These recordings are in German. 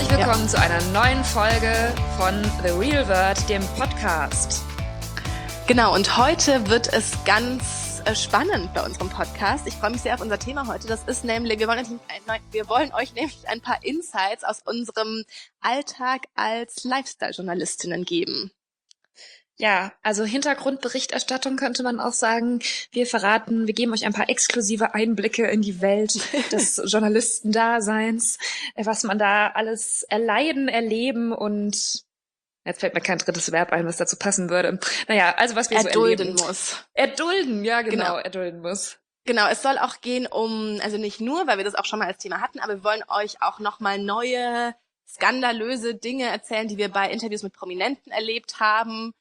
willkommen zu einer neuen Folge von The Real World, dem Podcast. Genau, und heute wird es ganz spannend bei unserem Podcast. Ich freue mich sehr auf unser Thema heute. Das ist nämlich, wir wollen euch nämlich ein paar Insights aus unserem Alltag als Lifestyle-Journalistinnen geben. Ja, also Hintergrundberichterstattung könnte man auch sagen. Wir geben euch ein paar exklusive Einblicke in die Welt des Journalistendaseins, was man da alles erleben und jetzt fällt mir kein drittes Verb ein, was dazu passen würde. Naja, also was wir erdulden so Erdulden, ja genau, erdulden muss. Genau, es soll auch gehen also nicht nur, weil wir das auch schon mal als Thema hatten, aber wir wollen euch auch nochmal neue, skandalöse Dinge erzählen, die wir bei Interviews mit Prominenten erlebt haben.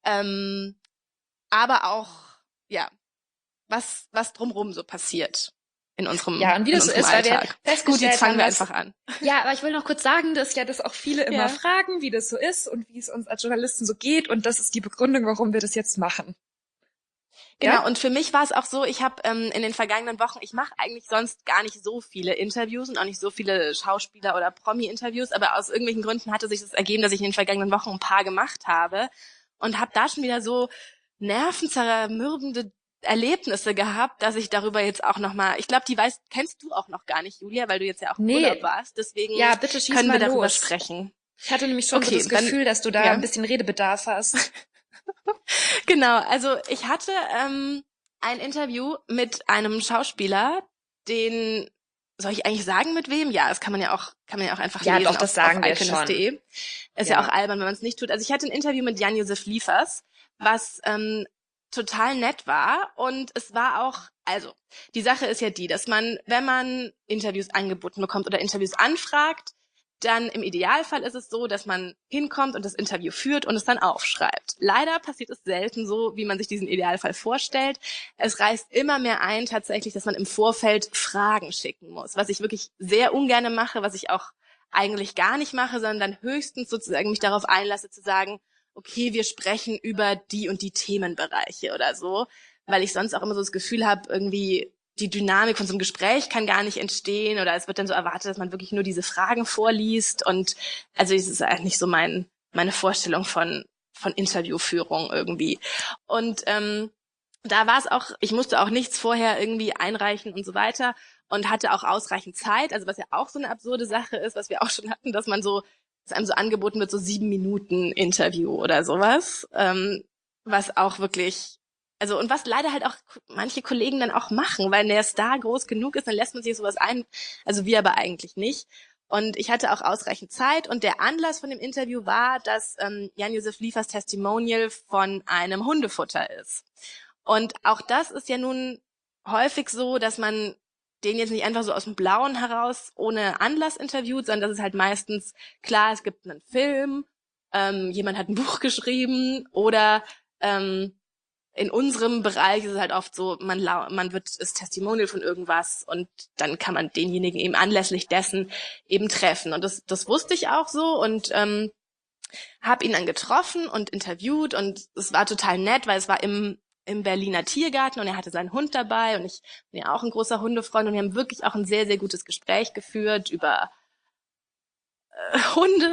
Aber auch, ja, was drumherum so passiert in unserem Alltag. Ja, und wie das so ist, Alltag. Weil wir gut, jetzt fangen wir einfach an. Ja, aber ich will noch kurz sagen, dass das auch viele immer fragen, wie das so ist und wie es uns als Journalisten so geht. Und das ist die Begründung, warum wir das jetzt machen. Genau, ja? Und für mich war es auch so, ich habe in den vergangenen Wochen, ich mache eigentlich sonst gar nicht so viele Interviews und auch nicht so viele Schauspieler- oder Promi-Interviews, aber aus irgendwelchen Gründen hatte sich das ergeben, dass ich in den vergangenen Wochen ein paar gemacht habe. Und habe da schon wieder so nervenzermürbende Erlebnisse gehabt, dass ich darüber jetzt auch nochmal, ich glaube, kennst du auch noch gar nicht, Julia, weil du jetzt ja auch im Urlaub warst. Deswegen bitte können wir darüber sprechen. Ich hatte nämlich schon so das Gefühl, dass du da ein bisschen Redebedarf hast. Genau, also ich hatte ein Interview mit einem Schauspieler, soll ich eigentlich sagen, mit wem? Ja, das kann man ja auch einfach lesen. Ja, doch, das sagen wir schon. Ist ja auch albern, wenn man es nicht tut. Also ich hatte ein Interview mit Jan-Josef Liefers, was total nett war. Und es war auch, also die Sache ist ja die, dass man, wenn man Interviews angeboten bekommt oder Interviews anfragt, dann im Idealfall ist es so, dass man hinkommt und das Interview führt und es dann aufschreibt. Leider passiert es selten so, wie man sich diesen Idealfall vorstellt. Es reißt immer mehr ein tatsächlich, dass man im Vorfeld Fragen schicken muss, was ich wirklich sehr ungerne mache, was ich auch eigentlich gar nicht mache, sondern dann höchstens sozusagen mich darauf einlasse zu sagen, okay, wir sprechen über die und die Themenbereiche oder so, weil ich sonst auch immer so das Gefühl habe, irgendwie die Dynamik von so einem Gespräch kann gar nicht entstehen oder es wird dann so erwartet, dass man wirklich nur diese Fragen vorliest und also es ist eigentlich nicht so meine Vorstellung von Interviewführung irgendwie. Und da war es auch, ich musste auch nichts vorher irgendwie einreichen und so weiter und hatte auch ausreichend Zeit, also was ja auch so eine absurde Sache ist, was wir auch schon hatten, dass einem so angeboten wird, so 7 Minuten Interview oder sowas, was auch wirklich, also und was leider halt auch manche Kollegen dann auch machen, weil der Star groß genug ist, dann lässt man sich sowas ein, also wir aber eigentlich nicht. Und ich hatte auch ausreichend Zeit und der Anlass von dem Interview war, dass Jan-Josef Liefers Testimonial von einem Hundefutter ist. Und auch das ist ja nun häufig so, dass man den jetzt nicht einfach so aus dem Blauen heraus ohne Anlass interviewt, sondern das ist halt meistens klar, es gibt einen Film, jemand hat ein Buch geschrieben oder in unserem Bereich ist es halt oft so, man wird das Testimonial von irgendwas und dann kann man denjenigen eben anlässlich dessen eben treffen. Und das wusste ich auch so und habe ihn dann getroffen und interviewt und es war total nett, weil es war im Berliner Tiergarten und er hatte seinen Hund dabei und ich bin ja auch ein großer Hundefreund und wir haben wirklich auch ein sehr, sehr gutes Gespräch geführt über Hunde,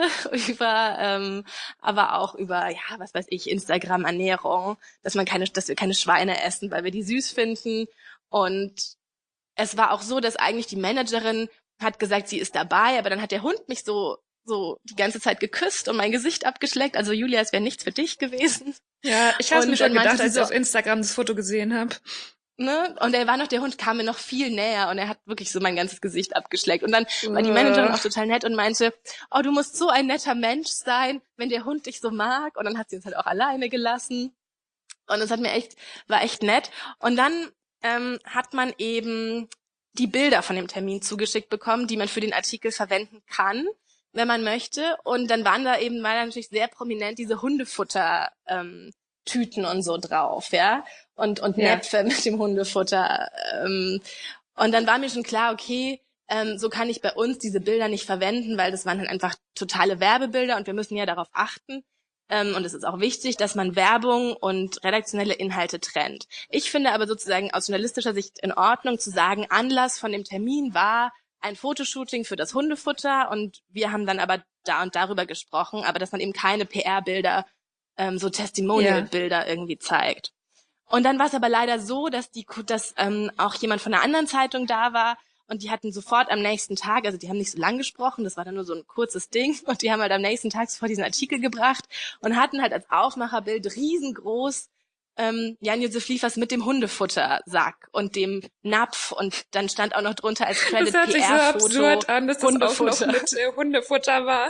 aber auch über, ja, was weiß ich, Instagram-Ernährung, dass wir keine Schweine essen, weil wir die süß finden. Und es war auch so, dass eigentlich die Managerin hat gesagt, sie ist dabei, aber dann hat der Hund mich so die ganze Zeit geküsst und mein Gesicht abgeschleckt. Also Julia, es wäre nichts für dich gewesen. Ja, ich habe mir schon gedacht, als ich auf Instagram das Foto gesehen habe. Ne? Und der Hund kam mir noch viel näher und er hat wirklich so mein ganzes Gesicht abgeschleckt. Und dann war die Managerin auch total nett und meinte, oh, du musst so ein netter Mensch sein, wenn der Hund dich so mag. Und dann hat sie uns halt auch alleine gelassen. Und es war echt nett. Und dann hat man eben die Bilder von dem Termin zugeschickt bekommen, die man für den Artikel verwenden kann, wenn man möchte. Und dann waren da natürlich sehr prominent diese Hundefutter Tüten und so drauf, ja, und Näpfe mit dem Hundefutter. Und dann war mir schon klar, okay, so kann ich bei uns diese Bilder nicht verwenden, weil das waren dann einfach totale Werbebilder und wir müssen ja darauf achten. Und es ist auch wichtig, dass man Werbung und redaktionelle Inhalte trennt. Ich finde aber sozusagen aus journalistischer Sicht in Ordnung zu sagen, Anlass von dem Termin war ein Fotoshooting für das Hundefutter und wir haben dann aber da und darüber gesprochen, aber dass man eben keine PR-Bilder, so Testimonial-Bilder irgendwie zeigt. Und dann war es aber leider so, dass auch jemand von einer anderen Zeitung da war und die hatten sofort am nächsten Tag, also die haben nicht so lang gesprochen, das war dann nur so ein kurzes Ding und die haben halt am nächsten Tag sofort diesen Artikel gebracht und hatten halt als Aufmacherbild riesengroß Jan-Josef Liefers mit dem Hundefuttersack und dem Napf und dann stand auch noch drunter als Credit Das hört sich so PR-Foto absurd an, dass das auch noch Hundefutter. mit Hundefutter war.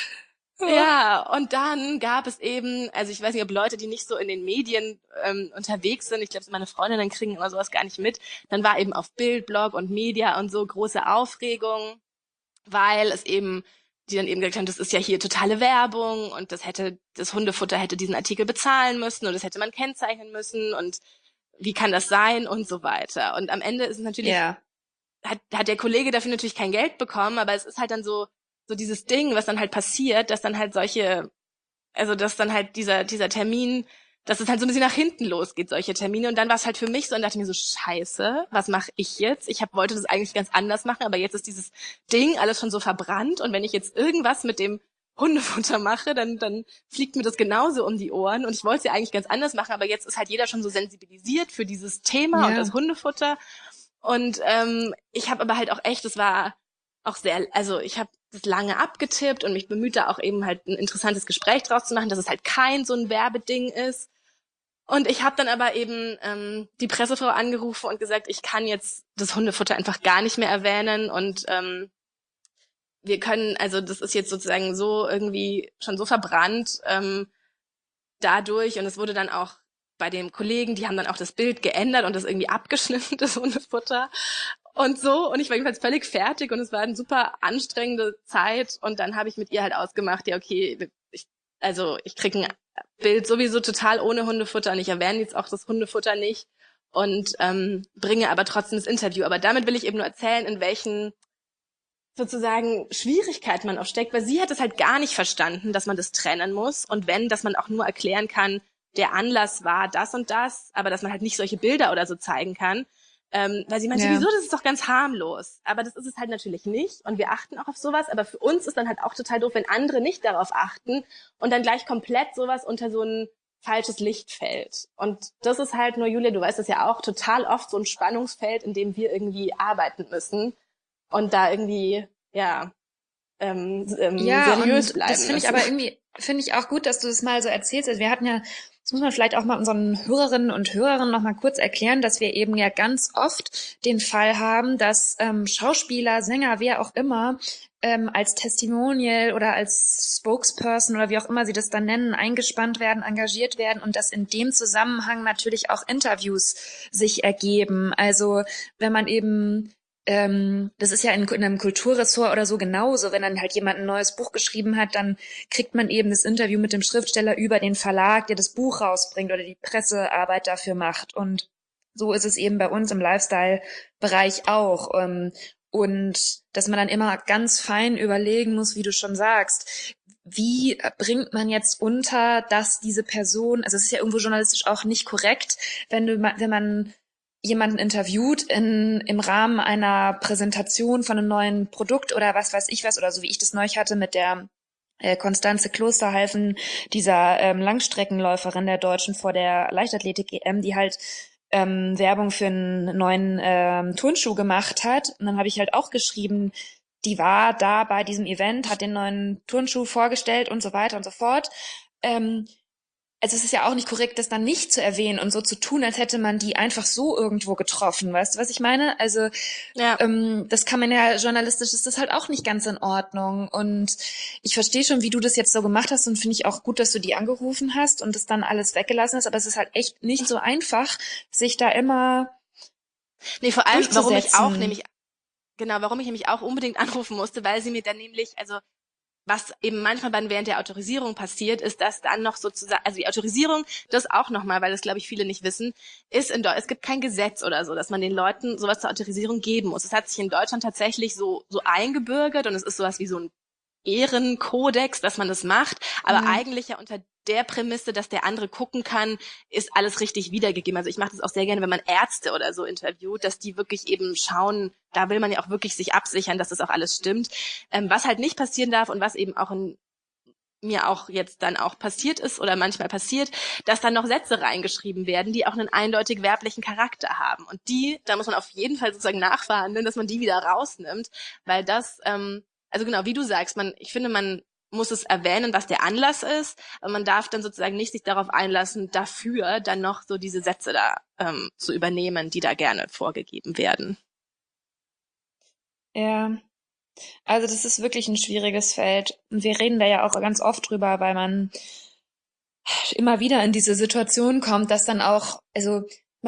Ja, und dann gab es eben, also ich weiß nicht, ob Leute, die nicht so in den Medien unterwegs sind, ich glaube, meine Freundinnen kriegen immer sowas gar nicht mit, dann war eben auf Bild, Blog und Media und so große Aufregung, weil es eben, die dann eben gesagt haben, das ist ja hier totale Werbung und das Hundefutter hätte diesen Artikel bezahlen müssen und das hätte man kennzeichnen müssen und wie kann das sein und so weiter. Und am Ende ist es natürlich, hat der Kollege dafür natürlich kein Geld bekommen, aber es ist halt dann so dieses Ding, was dann halt passiert, dass dann halt dass dann halt dieser Termin, dass es halt so ein bisschen nach hinten losgeht, solche Termine. Und dann war es halt für mich so und dachte mir so, scheiße, was mache ich jetzt? Wollte das eigentlich ganz anders machen, aber jetzt ist dieses Ding alles schon so verbrannt und wenn ich jetzt irgendwas mit dem Hundefutter mache, dann fliegt mir das genauso um die Ohren und ich wollte es ja eigentlich ganz anders machen, aber jetzt ist halt jeder schon so sensibilisiert für dieses Thema und das Hundefutter. Und ich habe aber halt auch echt, es war auch sehr, also ich habe das lange abgetippt und mich bemüht, da auch eben halt ein interessantes Gespräch draus zu machen, dass es halt kein so ein Werbeding ist. Und ich habe dann aber eben die Pressefrau angerufen und gesagt, ich kann jetzt das Hundefutter einfach gar nicht mehr erwähnen und wir können, also das ist jetzt sozusagen so irgendwie schon so verbrannt dadurch und es wurde dann auch bei dem Kollegen, die haben dann auch das Bild geändert und das irgendwie abgeschnitten, das Hundefutter und so. Und ich war jedenfalls völlig fertig und es war eine super anstrengende Zeit. Und dann habe ich mit ihr halt ausgemacht, ja okay, ich krieg ein Bild sowieso total ohne Hundefutter und ich erwähne jetzt auch das Hundefutter nicht und bringe aber trotzdem das Interview. Aber damit will ich eben nur erzählen, in welchen sozusagen Schwierigkeiten man auch steckt, weil sie hat es halt gar nicht verstanden, dass man das trennen muss und wenn, dass man auch nur erklären kann, der Anlass war das und das, aber dass man halt nicht solche Bilder oder so zeigen kann. Weil sie meinte, wieso, das ist doch ganz harmlos. Aber das ist es halt natürlich nicht und wir achten auch auf sowas, aber für uns ist dann halt auch total doof, wenn andere nicht darauf achten und dann gleich komplett sowas unter so ein falsches Licht fällt. Und das ist halt nur, Julia, du weißt das ja auch, total oft so ein Spannungsfeld, in dem wir irgendwie arbeiten müssen und da irgendwie, seriös bleiben. Das finde ich aber irgendwie, finde ich auch gut, dass du das mal so erzählst. Also wir hatten ja, das muss man vielleicht auch mal unseren Hörerinnen und Hörern noch mal kurz erklären, dass wir eben ja ganz oft den Fall haben, dass Schauspieler, Sänger, wer auch immer, als Testimonial oder als Spokesperson oder wie auch immer sie das dann nennen, eingespannt werden, engagiert werden und dass in dem Zusammenhang natürlich auch Interviews sich ergeben. Also wenn man eben das ist ja in einem Kulturressort oder so genauso. Wenn dann halt jemand ein neues Buch geschrieben hat, dann kriegt man eben das Interview mit dem Schriftsteller über den Verlag, der das Buch rausbringt oder die Pressearbeit dafür macht. Und so ist es eben bei uns im Lifestyle-Bereich auch. Und dass man dann immer ganz fein überlegen muss, wie du schon sagst, wie bringt man jetzt unter, dass diese Person, also es ist ja irgendwo journalistisch auch nicht korrekt, wenn man jemanden interviewt im Rahmen einer Präsentation von einem neuen Produkt oder was weiß ich was, oder so wie ich das neulich hatte mit der Constanze Klosterhalfen, dieser Langstreckenläuferin der Deutschen vor der Leichtathletik-EM, die halt Werbung für einen neuen Turnschuh gemacht hat. Und dann habe ich halt auch geschrieben, die war da bei diesem Event, hat den neuen Turnschuh vorgestellt und so weiter und so fort. Also es ist ja auch nicht korrekt, das dann nicht zu erwähnen und so zu tun, als hätte man die einfach so irgendwo getroffen. Weißt du, was ich meine? Also das kann man ja, journalistisch ist das halt auch nicht ganz in Ordnung. Und ich verstehe schon, wie du das jetzt so gemacht hast und finde ich auch gut, dass du die angerufen hast und das dann alles weggelassen hast. Aber es ist halt echt nicht so einfach, sich da immer vor allem, warum ich nämlich auch unbedingt anrufen musste, weil sie mir dann nämlich, also was eben manchmal während der Autorisierung passiert, ist, dass dann noch sozusagen, also die Autorisierung, das auch nochmal, weil das glaube ich viele nicht wissen, ist es gibt kein Gesetz oder so, dass man den Leuten sowas zur Autorisierung geben muss. Es hat sich in Deutschland tatsächlich so eingebürgert und es ist sowas wie so ein Ehrenkodex, dass man das macht, aber eigentlich ja unter der Prämisse, dass der andere gucken kann, ist alles richtig wiedergegeben. Also ich mache das auch sehr gerne, wenn man Ärzte oder so interviewt, dass die wirklich eben schauen, da will man ja auch wirklich sich absichern, dass das auch alles stimmt. Was halt nicht passieren darf und was eben auch in mir auch jetzt dann auch passiert ist oder manchmal passiert, dass dann noch Sätze reingeschrieben werden, die auch einen eindeutig werblichen Charakter haben. Und da muss man auf jeden Fall sozusagen nachverhandeln, dass man die wieder rausnimmt, weil das, also genau, wie du sagst, ich finde, man muss es erwähnen, was der Anlass ist, aber man darf dann sozusagen nicht sich darauf einlassen, dafür dann noch so diese Sätze da zu übernehmen, die da gerne vorgegeben werden. Ja, also das ist wirklich ein schwieriges Feld. Und wir reden da ja auch ganz oft drüber, weil man immer wieder in diese Situation kommt, dass dann auch, also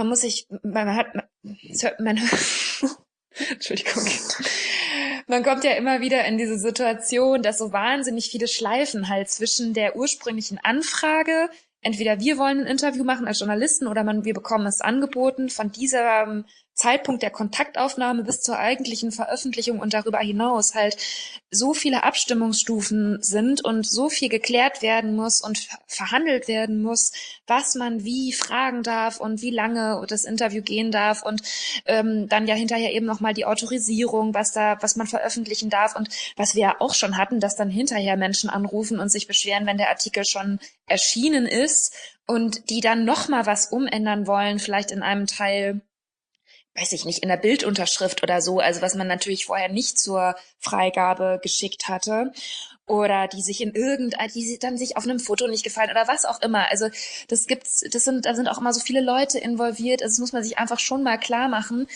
Entschuldigung. Man kommt ja immer wieder in diese Situation, dass so wahnsinnig viele Schleifen halt zwischen der ursprünglichen Anfrage, entweder wir wollen ein Interview machen als Journalisten oder wir bekommen es angeboten, von diesem Zeitpunkt der Kontaktaufnahme bis zur eigentlichen Veröffentlichung und darüber hinaus halt so viele Abstimmungsstufen sind und so viel geklärt werden muss und verhandelt werden muss, was man wie fragen darf und wie lange das Interview gehen darf und dann ja hinterher eben nochmal die Autorisierung, was man veröffentlichen darf und was wir ja auch schon hatten, dass dann hinterher Menschen anrufen und sich beschweren, wenn der Artikel schon erschienen ist und die dann nochmal was umändern wollen, vielleicht in einem Teil, weiß ich nicht, in der Bildunterschrift oder so, also was man natürlich vorher nicht zur Freigabe geschickt hatte. Oder die dann sich auf einem Foto nicht gefallen oder was auch immer. Also da sind auch immer so viele Leute involviert. Also das muss man sich einfach schon mal klar machen,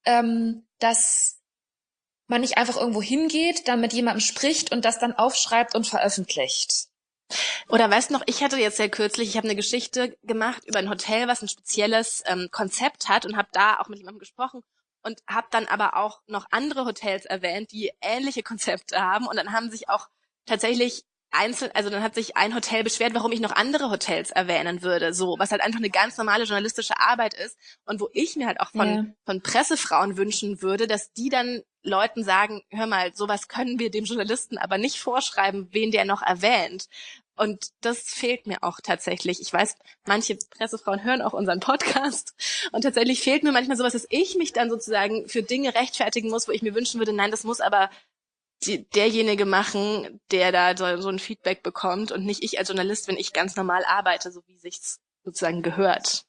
dass man nicht einfach irgendwo hingeht, dann mit jemandem spricht und das dann aufschreibt und veröffentlicht. Oder weißt du noch, ich habe eine Geschichte gemacht über ein Hotel, was ein spezielles Konzept hat und habe da auch mit jemandem gesprochen und habe dann aber auch noch andere Hotels erwähnt, die ähnliche Konzepte haben und dann haben sich auch tatsächlich dann hat sich ein Hotel beschwert, warum ich noch andere Hotels erwähnen würde, so, was halt einfach eine ganz normale journalistische Arbeit ist und wo ich mir halt auch von Pressefrauen wünschen würde, dass die dann Leuten sagen, hör mal, sowas können wir dem Journalisten aber nicht vorschreiben, wen der noch erwähnt. Und das fehlt mir auch tatsächlich. Ich weiß, manche Pressefrauen hören auch unseren Podcast und tatsächlich fehlt mir manchmal sowas, dass ich mich dann sozusagen für Dinge rechtfertigen muss, wo ich mir wünschen würde, nein, das muss aber derjenige machen, der da so ein Feedback bekommt und nicht ich als Journalist, wenn ich ganz normal arbeite, so wie sich's sozusagen gehört.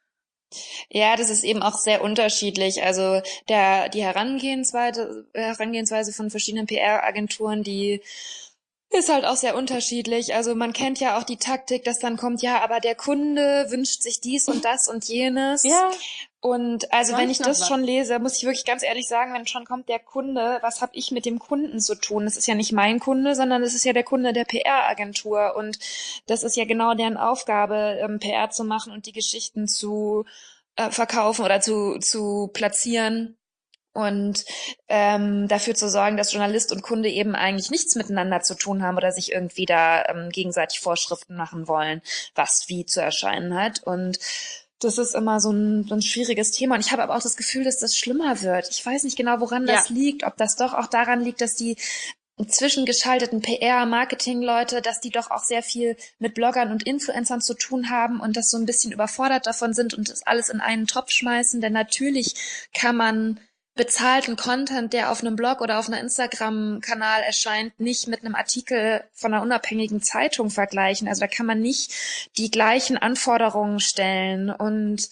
Ja, das ist eben auch sehr unterschiedlich. Also die Herangehensweise von verschiedenen PR-Agenturen, die ist halt auch sehr unterschiedlich. Also man kennt ja auch die Taktik, dass dann kommt, ja, aber der Kunde wünscht sich dies und das und jenes. Ja. Und also wenn ich das schon lese, muss ich wirklich ganz ehrlich sagen, wenn schon kommt der Kunde, was habe ich mit dem Kunden zu tun? Das ist ja nicht mein Kunde, sondern das ist ja der Kunde der PR-Agentur. Und das ist ja genau deren Aufgabe, PR zu machen und die Geschichten zu verkaufen oder zu platzieren. Und dafür zu sorgen, dass Journalist und Kunde eben eigentlich nichts miteinander zu tun haben oder sich irgendwie da gegenseitig Vorschriften machen wollen, was wie zu erscheinen hat. Und das ist immer so ein schwieriges Thema. Und ich habe aber auch das Gefühl, dass das schlimmer wird. Ich weiß nicht genau, woran das liegt, ob das doch auch daran liegt, dass die zwischengeschalteten PR-Marketing-Leute, dass die doch auch sehr viel mit Bloggern und Influencern zu tun haben und das so ein bisschen überfordert davon sind und das alles in einen Topf schmeißen. Denn natürlich kann man bezahlten Content, der auf einem Blog oder auf einer Instagram-Kanal erscheint, nicht mit einem Artikel von einer unabhängigen Zeitung vergleichen. Also da kann man nicht die gleichen Anforderungen stellen. Und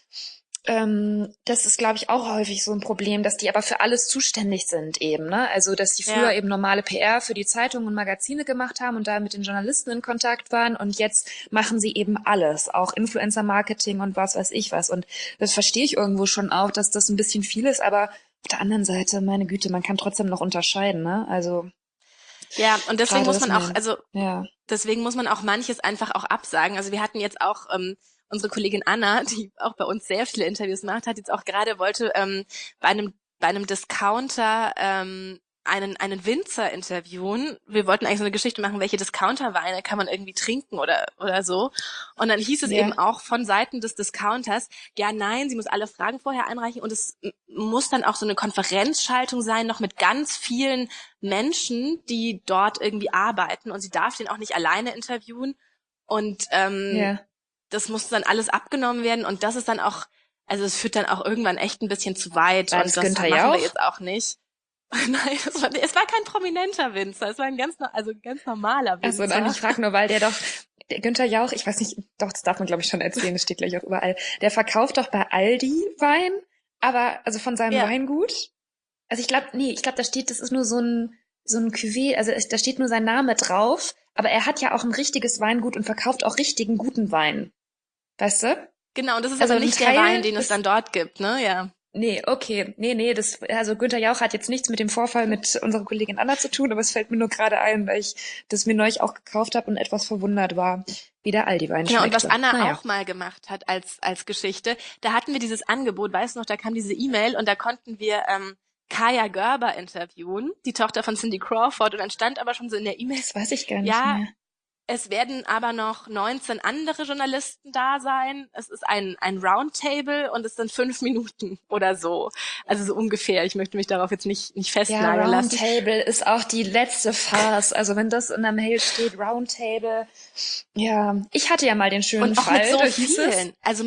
das ist, glaube ich, auch häufig so ein Problem, dass die aber für alles zuständig sind eben, ne? Also, dass die früher eben normale PR für die Zeitungen und Magazine gemacht haben und da mit den Journalisten in Kontakt waren und jetzt machen sie eben alles, auch Influencer-Marketing und was weiß ich was. Und das verstehe ich irgendwo schon auch, dass das ein bisschen viel ist, aber auf der anderen Seite, meine Güte, man kann trotzdem noch unterscheiden, ne? Also ja, und deswegen muss man auch, deswegen muss man auch manches einfach auch absagen. Also wir hatten jetzt auch unsere Kollegin Anna, die auch bei uns sehr viele Interviews macht, hat jetzt auch gerade wollte bei einem Discounter einen Winzer interviewen. Wir wollten eigentlich so eine Geschichte machen, welche Discounterweine kann man irgendwie trinken oder so. Und dann hieß es eben auch von Seiten des Discounters, ja, nein, sie muss alle Fragen vorher einreichen und es muss dann auch so eine Konferenzschaltung sein, noch mit ganz vielen Menschen, die dort irgendwie arbeiten und sie darf den auch nicht alleine interviewen und das muss dann alles abgenommen werden und das ist dann auch, also es führt dann auch irgendwann echt ein bisschen zu weit War und das das Günther machen Jauch? wir jetzt auch nicht. Nein, es war kein prominenter Winzer, es war ein ganz normaler Winzer. Also nein, ich frage nur, weil der Günther Jauch, ich weiß nicht, doch, das darf man glaube ich schon erzählen, das steht gleich auch überall. Der verkauft doch bei Aldi Wein, aber also von seinem Weingut. Also ich glaube, da steht, das ist nur so ein Cuvée, also da steht nur sein Name drauf, aber er hat ja auch ein richtiges Weingut und verkauft auch richtigen guten Wein. Weißt du? Genau, und das ist Also aber nicht der Wein, den es dann dort gibt, ne? Ja. Nee, okay. Nee, also Günther Jauch hat jetzt nichts mit dem Vorfall mit unserer Kollegin Anna zu tun, aber es fällt mir nur gerade ein, weil ich das mir neulich auch gekauft habe und etwas verwundert war, wie der Aldi-Wein schmeckte. Genau, und was Anna auch mal gemacht hat als Geschichte, da hatten wir dieses Angebot, weißt du noch, da kam diese E-Mail und da konnten wir Kaja Gerber interviewen, die Tochter von Cindy Crawford, und dann stand aber schon so in der E-Mail, das weiß ich gar nicht mehr. Es werden aber noch 19 andere Journalisten da sein. Es ist ein Roundtable und es sind 5 Minuten oder so. Also so ungefähr. Ich möchte mich darauf jetzt nicht festnageln lassen. Roundtable ist auch die letzte Farce. Also wenn das in der Mail steht, Roundtable. Ja, ich hatte ja mal den schönen und auch Fall. Mit so vielen. Also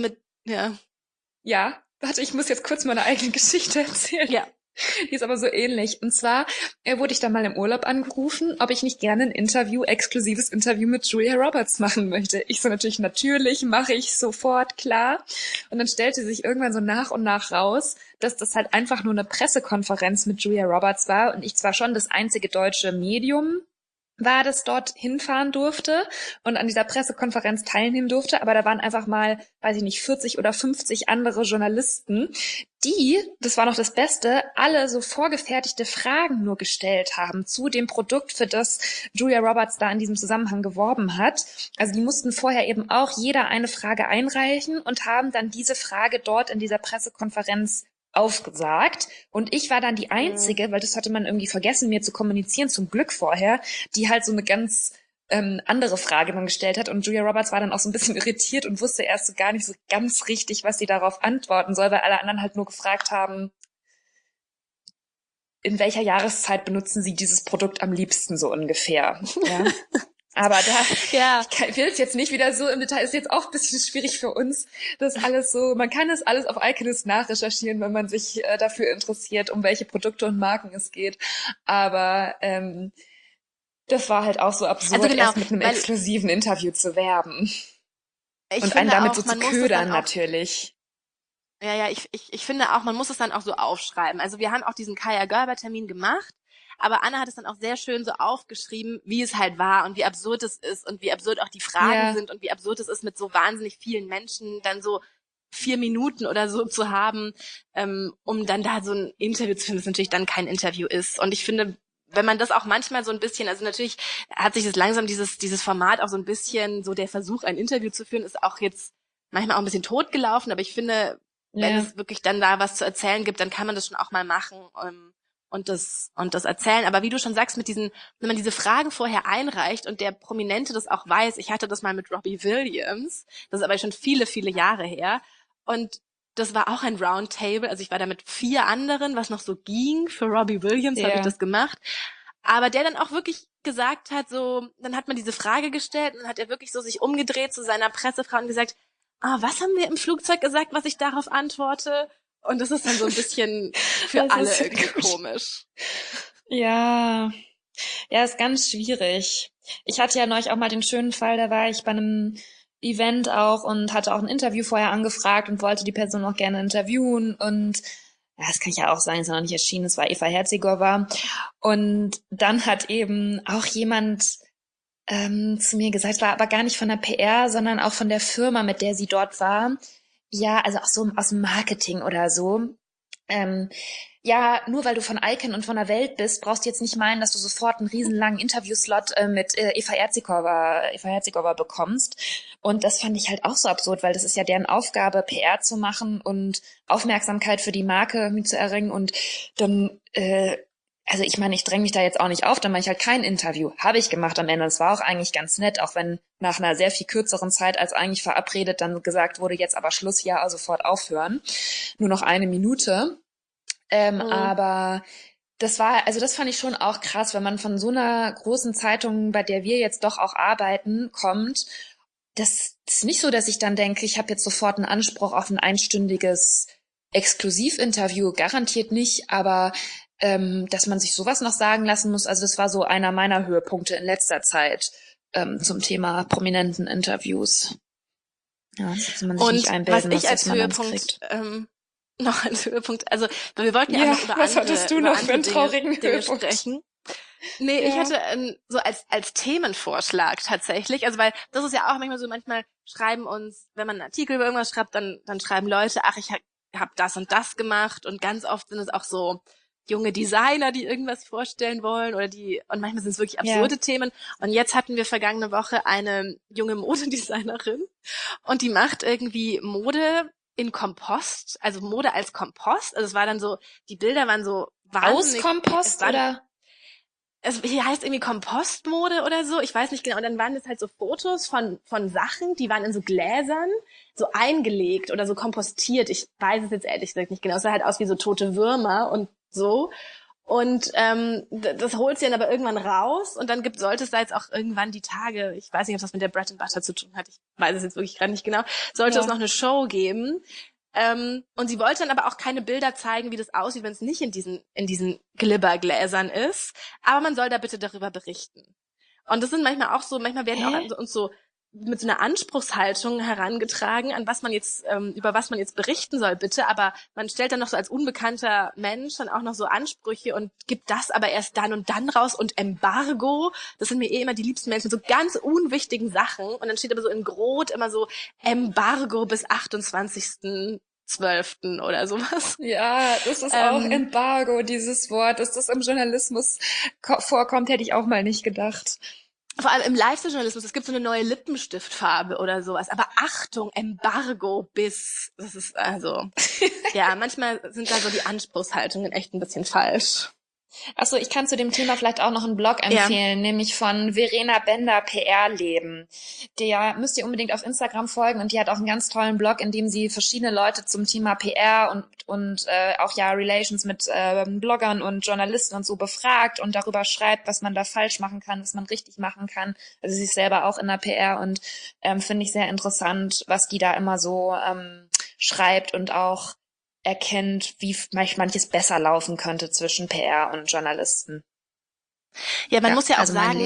Ja, warte, ich muss jetzt kurz meine eigene Geschichte erzählen. Ja. Die ist aber so ähnlich. Und zwar wurde ich da mal im Urlaub angerufen, ob ich nicht gerne ein exklusives Interview mit Julia Roberts machen möchte. Ich so natürlich, mache ich sofort, klar. Und dann stellte sich irgendwann so nach und nach raus, dass das halt einfach nur eine Pressekonferenz mit Julia Roberts war und ich zwar schon das einzige deutsche Medium war, das dort hinfahren durfte und an dieser Pressekonferenz teilnehmen durfte, aber da waren einfach mal, weiß ich nicht, 40 oder 50 andere Journalisten, die, das war noch das Beste, alle so vorgefertigte Fragen nur gestellt haben zu dem Produkt, für das Julia Roberts da in diesem Zusammenhang geworben hat. Also die mussten vorher eben auch jeder eine Frage einreichen und haben dann diese Frage dort in dieser Pressekonferenz aufgesagt. Und ich war dann die Einzige, weil das hatte man irgendwie vergessen, mir zu kommunizieren, zum Glück vorher, die halt so eine ganz andere Frage dann gestellt hat. Und Julia Roberts war dann auch so ein bisschen irritiert und wusste erst so gar nicht so ganz richtig, was sie darauf antworten soll, weil alle anderen halt nur gefragt haben, in welcher Jahreszeit benutzen sie dieses Produkt am liebsten so ungefähr. Ja. Aber ich will es jetzt nicht wieder so im Detail, ist jetzt auch ein bisschen schwierig für uns, das alles so, man kann das alles auf Iconist nachrecherchieren, wenn man sich dafür interessiert, um welche Produkte und Marken es geht. Aber das war halt auch so absurd, also genau, erst mit einem exklusiven Interview zu werben. Und einen damit auch, so zu ködern natürlich. Ja, ich finde auch, man muss es dann auch so aufschreiben. Also wir haben auch diesen Kaja Gerber-Termin gemacht, aber Anna hat es dann auch sehr schön so aufgeschrieben, wie es halt war und wie absurd es ist und wie absurd auch die Fragen sind und wie absurd es ist, mit so wahnsinnig vielen Menschen dann so 4 Minuten oder so zu haben, um dann da so ein Interview zu finden, das natürlich dann kein Interview ist. Und ich finde, wenn man das auch manchmal so ein bisschen, also natürlich hat sich das langsam dieses Format auch so ein bisschen, so der Versuch, ein Interview zu führen, ist auch jetzt manchmal auch ein bisschen totgelaufen, aber ich finde, wenn es wirklich dann da was zu erzählen gibt, dann kann man das schon auch mal machen und das erzählen. Aber wie du schon sagst, wenn man diese Fragen vorher einreicht und der Prominente das auch weiß, ich hatte das mal mit Robbie Williams, das ist aber schon viele, viele Jahre her, und das war auch ein Roundtable, also ich war da mit 4 anderen, was noch so ging, für Robbie Williams habe ich das gemacht, aber der dann auch wirklich gesagt hat, so, dann hat man diese Frage gestellt und dann hat er wirklich so sich umgedreht zu seiner Pressefrau und gesagt, was haben wir im Flugzeug gesagt, was ich darauf antworte? Und das ist dann so ein bisschen für alle irgendwie komisch. Ja, ist ganz schwierig. Ich hatte ja neulich auch mal den schönen Fall, da war ich bei einem Event auch und hatte auch ein Interview vorher angefragt und wollte die Person auch gerne interviewen und das kann ich ja auch sagen, ist noch nicht erschienen, es war Eva Herzigova und dann hat eben auch jemand zu mir gesagt, es war aber gar nicht von der PR, sondern auch von der Firma, mit der sie dort war. Ja, also auch so aus dem Marketing oder so. Nur weil du von Icon und von der Welt bist, brauchst du jetzt nicht meinen, dass du sofort einen riesenlangen Interviewslot mit Eva Herzigova bekommst. Und das fand ich halt auch so absurd, weil das ist ja deren Aufgabe, PR zu machen und Aufmerksamkeit für die Marke zu erringen. Und dann also ich meine, ich dränge mich da jetzt auch nicht auf, dann mache ich halt kein Interview. Habe ich gemacht am Ende. Das war auch eigentlich ganz nett, auch wenn nach einer sehr viel kürzeren Zeit als eigentlich verabredet dann gesagt wurde, jetzt aber Schluss, ja, also sofort aufhören. Nur noch 1 Minute. Aber also das fand ich schon auch krass, wenn man von so einer großen Zeitung, bei der wir jetzt doch auch arbeiten, kommt. Das ist nicht so, dass ich dann denke, ich habe jetzt sofort einen Anspruch auf ein einstündiges Exklusivinterview, garantiert nicht, aber dass man sich sowas noch sagen lassen muss, also das war so einer meiner Höhepunkte in letzter Zeit zum Thema prominenten Interviews. Ja, dass man sich Und nicht was einbilden ich muss, als dass man eins Höhepunkt kriegt. noch als Höhepunkt, also wir wollten ja auch noch über was andere, hattest du über noch für andere einen traurigen Dinge Höhepunkt? sprechen. Nee, ich Ja. hatte so als Themenvorschlag tatsächlich, also weil das ist ja auch manchmal so, manchmal schreiben uns, wenn man einen Artikel über irgendwas schreibt, dann schreiben Leute, ach, ich hab das und das gemacht, und ganz oft sind es auch so junge Designer, die irgendwas vorstellen wollen, und manchmal sind es wirklich absurde Themen. Und jetzt hatten wir vergangene Woche eine junge Modedesignerin, und die macht irgendwie Mode in Kompost, also Mode als Kompost. Also es war dann so, die Bilder waren so wahnsinnig. Aus Kompost oder? Hier heißt irgendwie Kompostmode oder so, ich weiß nicht genau. Und dann waren das halt so Fotos von Sachen, die waren in so Gläsern, so eingelegt oder so kompostiert. Ich weiß es jetzt ehrlich gesagt nicht genau. Es sah halt aus wie so tote Würmer und so. Und das holt sie dann aber irgendwann raus, und dann sollte es da jetzt auch irgendwann die Tage, ich weiß nicht, ob das mit der Bread and Butter zu tun hat, ich weiß es jetzt wirklich gerade nicht genau, sollte es noch eine Show geben. Und sie wollte dann aber auch keine Bilder zeigen, wie das aussieht, wenn es nicht in diesen Glibbergläsern ist. Aber man soll da bitte darüber berichten. Und das sind manchmal auch so, manchmal werden auch uns so mit so einer Anspruchshaltung herangetragen, an was man jetzt, über was man jetzt berichten soll, bitte. Aber man stellt dann noch so als unbekannter Mensch dann auch noch so Ansprüche und gibt das aber erst dann und dann raus, und Embargo. Das sind mir immer die liebsten Menschen, so ganz unwichtigen Sachen. Und dann steht aber so in Grot immer so Embargo bis 28.12. oder sowas. Ja, das ist auch Embargo, dieses Wort. Dass das im Journalismus vorkommt, hätte ich auch mal nicht gedacht. Vor allem im Lifestyle-Journalismus, es gibt so eine neue Lippenstiftfarbe oder sowas. Aber Achtung, Embargo bis, das ist also, ja, manchmal sind da so die Anspruchshaltungen echt ein bisschen falsch. Achso, ich kann zu dem Thema vielleicht auch noch einen Blog empfehlen, nämlich von Verena Bender, PR-Leben. Der müsst ihr unbedingt auf Instagram folgen, und die hat auch einen ganz tollen Blog, in dem sie verschiedene Leute zum Thema PR und auch ja Relations mit Bloggern und Journalisten und so befragt und darüber schreibt, was man da falsch machen kann, was man richtig machen kann. Also sie ist selber auch in der PR, und finde ich sehr interessant, was die da immer so schreibt und auch erkennt, wie manches besser laufen könnte zwischen PR und Journalisten. Ja, man muss ja auch also sagen,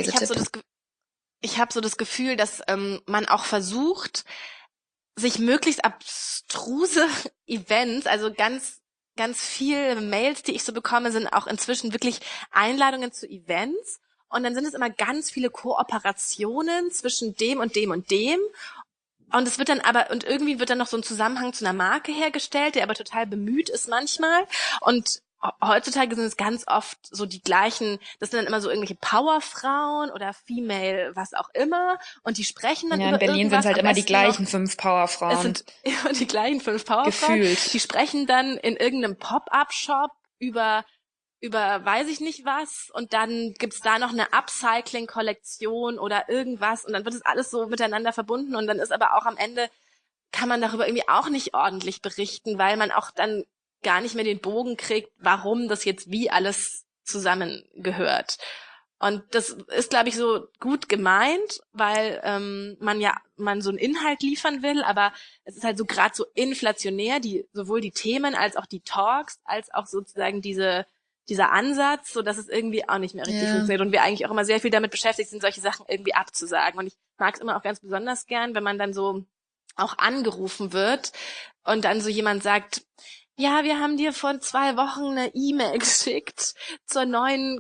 ich habe so das Gefühl, dass man auch versucht, sich möglichst abstruse Events, also ganz viele Mails, die ich so bekomme, sind auch inzwischen wirklich Einladungen zu Events. Und dann sind es immer ganz viele Kooperationen zwischen dem und dem und dem. Und es wird dann und irgendwie wird dann noch so ein Zusammenhang zu einer Marke hergestellt, der aber total bemüht ist manchmal. Und heutzutage sind es ganz oft so die gleichen, das sind dann immer so irgendwelche Powerfrauen oder Female, was auch immer. Und die sprechen dann über irgendwas. In Berlin sind es halt immer die gleichen 5 Powerfrauen. Es sind immer die gleichen 5 Powerfrauen. Gefühlt. Die sprechen dann in irgendeinem Pop-up-Shop über weiß ich nicht was, und dann gibt's da noch eine Upcycling-Kollektion oder irgendwas, und dann wird es alles so miteinander verbunden, und dann ist aber auch am Ende, kann man darüber irgendwie auch nicht ordentlich berichten, weil man auch dann gar nicht mehr den Bogen kriegt, warum das jetzt wie alles zusammengehört. Und das ist, glaube ich, so gut gemeint, weil man so einen Inhalt liefern will, aber es ist halt so gerade so inflationär, sowohl die Themen als auch die Talks, als auch sozusagen dieser Ansatz, so dass es irgendwie auch nicht mehr richtig funktioniert, und wir eigentlich auch immer sehr viel damit beschäftigt sind, solche Sachen irgendwie abzusagen. Und ich mag es immer auch ganz besonders gern, wenn man dann so auch angerufen wird und dann so jemand sagt, ja, wir haben dir vor 2 Wochen eine E-Mail geschickt zur neuen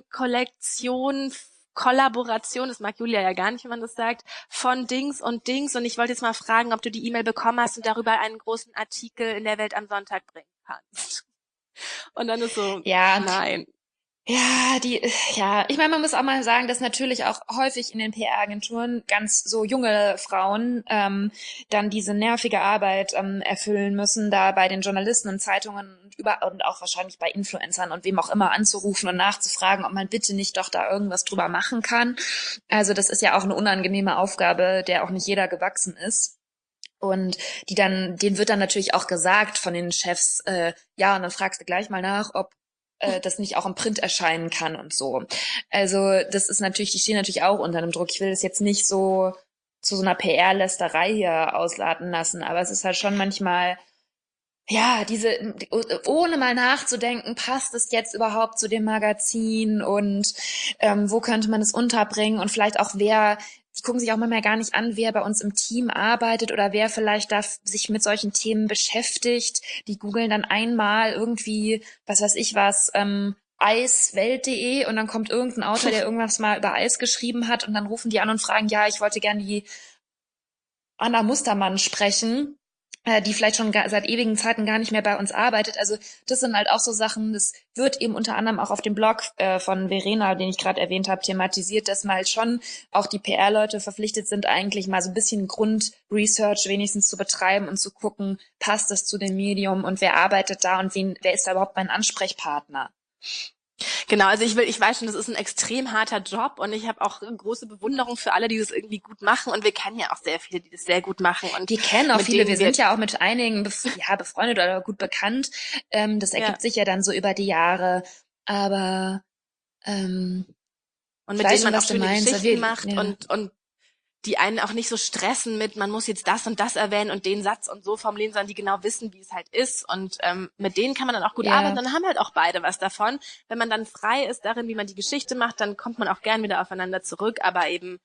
Kollaboration, das mag Julia ja gar nicht, wenn man das sagt, von Dings und Dings, und ich wollte jetzt mal fragen, ob du die E-Mail bekommen hast und darüber einen großen Artikel in der Welt am Sonntag bringen kannst. Und dann ist so, nein. Ich meine, man muss auch mal sagen, dass natürlich auch häufig in den PR-Agenturen ganz so junge Frauen dann diese nervige Arbeit erfüllen müssen, da bei den Journalisten und Zeitungen und auch wahrscheinlich bei Influencern und wem auch immer anzurufen und nachzufragen, ob man bitte nicht doch da irgendwas drüber machen kann. Also das ist ja auch eine unangenehme Aufgabe, der auch nicht jeder gewachsen ist. Und denen wird dann natürlich auch gesagt von den Chefs, ja, und dann fragst du gleich mal nach, ob das nicht auch im Print erscheinen kann und so. Also das ist natürlich, die stehen natürlich auch unter einem Druck. Ich will das jetzt nicht so zu so einer PR-Lästerei hier ausladen lassen, aber es ist halt schon manchmal, ja, ohne mal nachzudenken, passt es jetzt überhaupt zu dem Magazin und wo könnte man es unterbringen und vielleicht auch die gucken sich auch manchmal gar nicht an, wer bei uns im Team arbeitet oder wer vielleicht da sich mit solchen Themen beschäftigt. Die googeln dann einmal irgendwie, was weiß ich was, eiswelt.de und dann kommt irgendein Autor, der irgendwas mal über Eis geschrieben hat und dann rufen die an und fragen, ja, ich wollte gerne die Anna Mustermann sprechen, die vielleicht schon seit ewigen Zeiten gar nicht mehr bei uns arbeitet. Also das sind halt auch so Sachen, das wird eben unter anderem auch auf dem Blog von Verena, den ich gerade erwähnt habe, thematisiert, dass mal schon auch die PR-Leute verpflichtet sind, eigentlich mal so ein bisschen Grundresearch wenigstens zu betreiben und zu gucken, passt das zu dem Medium und wer arbeitet da und wer ist da überhaupt mein Ansprechpartner? Genau, also ich weiß schon, das ist ein extrem harter Job und ich habe auch große Bewunderung für alle, die das irgendwie gut machen und wir kennen ja auch sehr viele, die das sehr gut machen. Und wir kennen auch viele, wir sind ja auch mit einigen befreundet oder gut bekannt. Das ergibt sich ja dann so über die Jahre, aber und mit denen man auch schöne Geschichten macht und die einen auch nicht so stressen mit, man muss jetzt das und das erwähnen und den Satz und so formulieren, sondern die genau wissen, wie es halt ist. Und mit denen kann man dann auch gut arbeiten. Dann haben halt auch beide was davon. Wenn man dann frei ist darin, wie man die Geschichte macht, dann kommt man auch gern wieder aufeinander zurück. Aber eben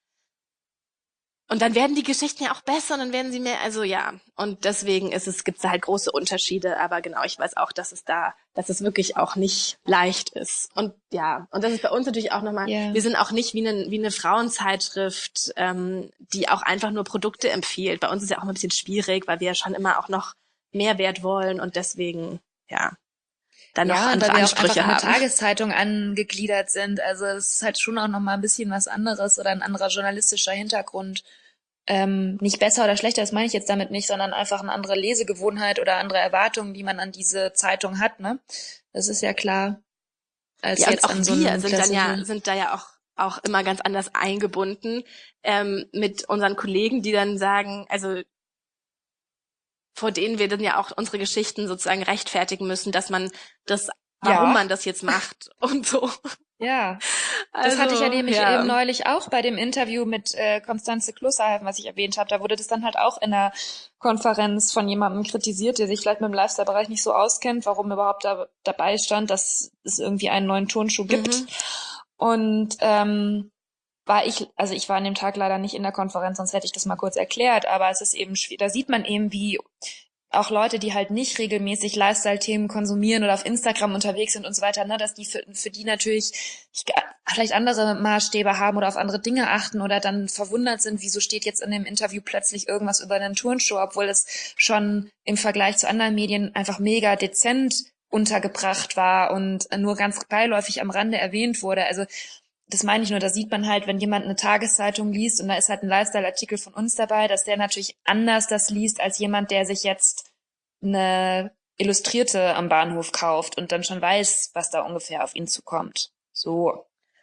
und dann werden die Geschichten ja auch besser und dann werden sie mehr, also ja. Und deswegen gibt's da halt große Unterschiede. Aber genau, ich weiß auch, dass es wirklich auch nicht leicht ist. Und ja, und das ist bei uns natürlich auch nochmal, wir sind auch nicht wie eine Frauenzeitschrift, die auch einfach nur Produkte empfiehlt. Bei uns ist ja auch ein bisschen schwierig, weil wir ja schon immer auch noch Mehrwert wollen und deswegen, ja, dann noch andere Ansprüche haben. Weil wir auch einfach eine Tageszeitung angegliedert sind. Also es ist halt schon auch nochmal ein bisschen was anderes oder ein anderer journalistischer Hintergrund. Nicht besser oder schlechter, das meine ich jetzt damit nicht, sondern einfach eine andere Lesegewohnheit oder andere Erwartungen, die man an diese Zeitung hat, ne? Das ist ja klar. Als ja, jetzt und auch an so wir sind da ja auch immer ganz anders eingebunden mit unseren Kollegen, die dann sagen, also vor denen wir dann ja auch unsere Geschichten sozusagen rechtfertigen müssen, dass man warum man das jetzt macht und so. Ja, das hatte ich ja nämlich eben neulich auch bei dem Interview mit Constanze Klusserhalfen, was ich erwähnt habe. Da wurde das dann halt auch in der Konferenz von jemandem kritisiert, der sich vielleicht mit dem Lifestyle-Bereich nicht so auskennt, warum überhaupt dabei stand, dass es irgendwie einen neuen Turnschuh gibt. Und ich war an dem Tag leider nicht in der Konferenz, sonst hätte ich das mal kurz erklärt, aber es ist eben schwierig, da sieht man eben, wie auch Leute, die halt nicht regelmäßig Lifestyle-Themen konsumieren oder auf Instagram unterwegs sind und so weiter, ne, dass die für die natürlich vielleicht andere Maßstäbe haben oder auf andere Dinge achten oder dann verwundert sind, wieso steht jetzt in dem Interview plötzlich irgendwas über einen Turnschuh, obwohl es schon im Vergleich zu anderen Medien einfach mega dezent untergebracht war und nur ganz beiläufig am Rande erwähnt wurde. Also das meine ich nur, da sieht man halt, wenn jemand eine Tageszeitung liest und da ist halt ein Lifestyle-Artikel von uns dabei, dass der natürlich anders das liest als jemand, der sich jetzt eine Illustrierte am Bahnhof kauft und dann schon weiß, was da ungefähr auf ihn zukommt. So.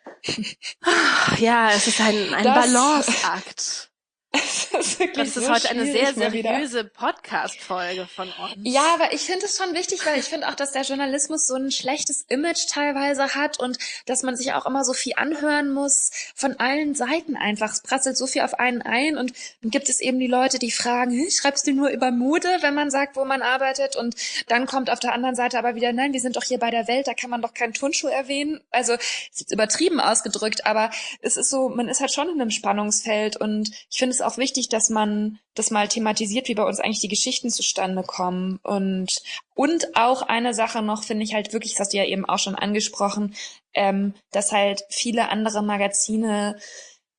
Ja, es ist ein Balanceakt. Das ist heute eine sehr seriöse Podcast-Folge von uns. Ja, aber ich finde es schon wichtig, weil ich finde auch, dass der Journalismus so ein schlechtes Image teilweise hat und dass man sich auch immer so viel anhören muss von allen Seiten einfach. Es prasselt so viel auf einen ein und dann gibt es eben die Leute, die fragen, schreibst du nur über Mode, wenn man sagt, wo man arbeitet? Und dann kommt auf der anderen Seite aber wieder, nein, wir sind doch hier bei der Welt, da kann man doch keinen Turnschuh erwähnen. Also, ist jetzt übertrieben ausgedrückt, aber es ist so, man ist halt schon in einem Spannungsfeld und ich finde es auch wichtig, dass man das mal thematisiert, wie bei uns eigentlich die Geschichten zustande kommen. Und auch eine Sache noch, finde ich halt wirklich, das hast du ja eben auch schon angesprochen, dass halt viele andere Magazine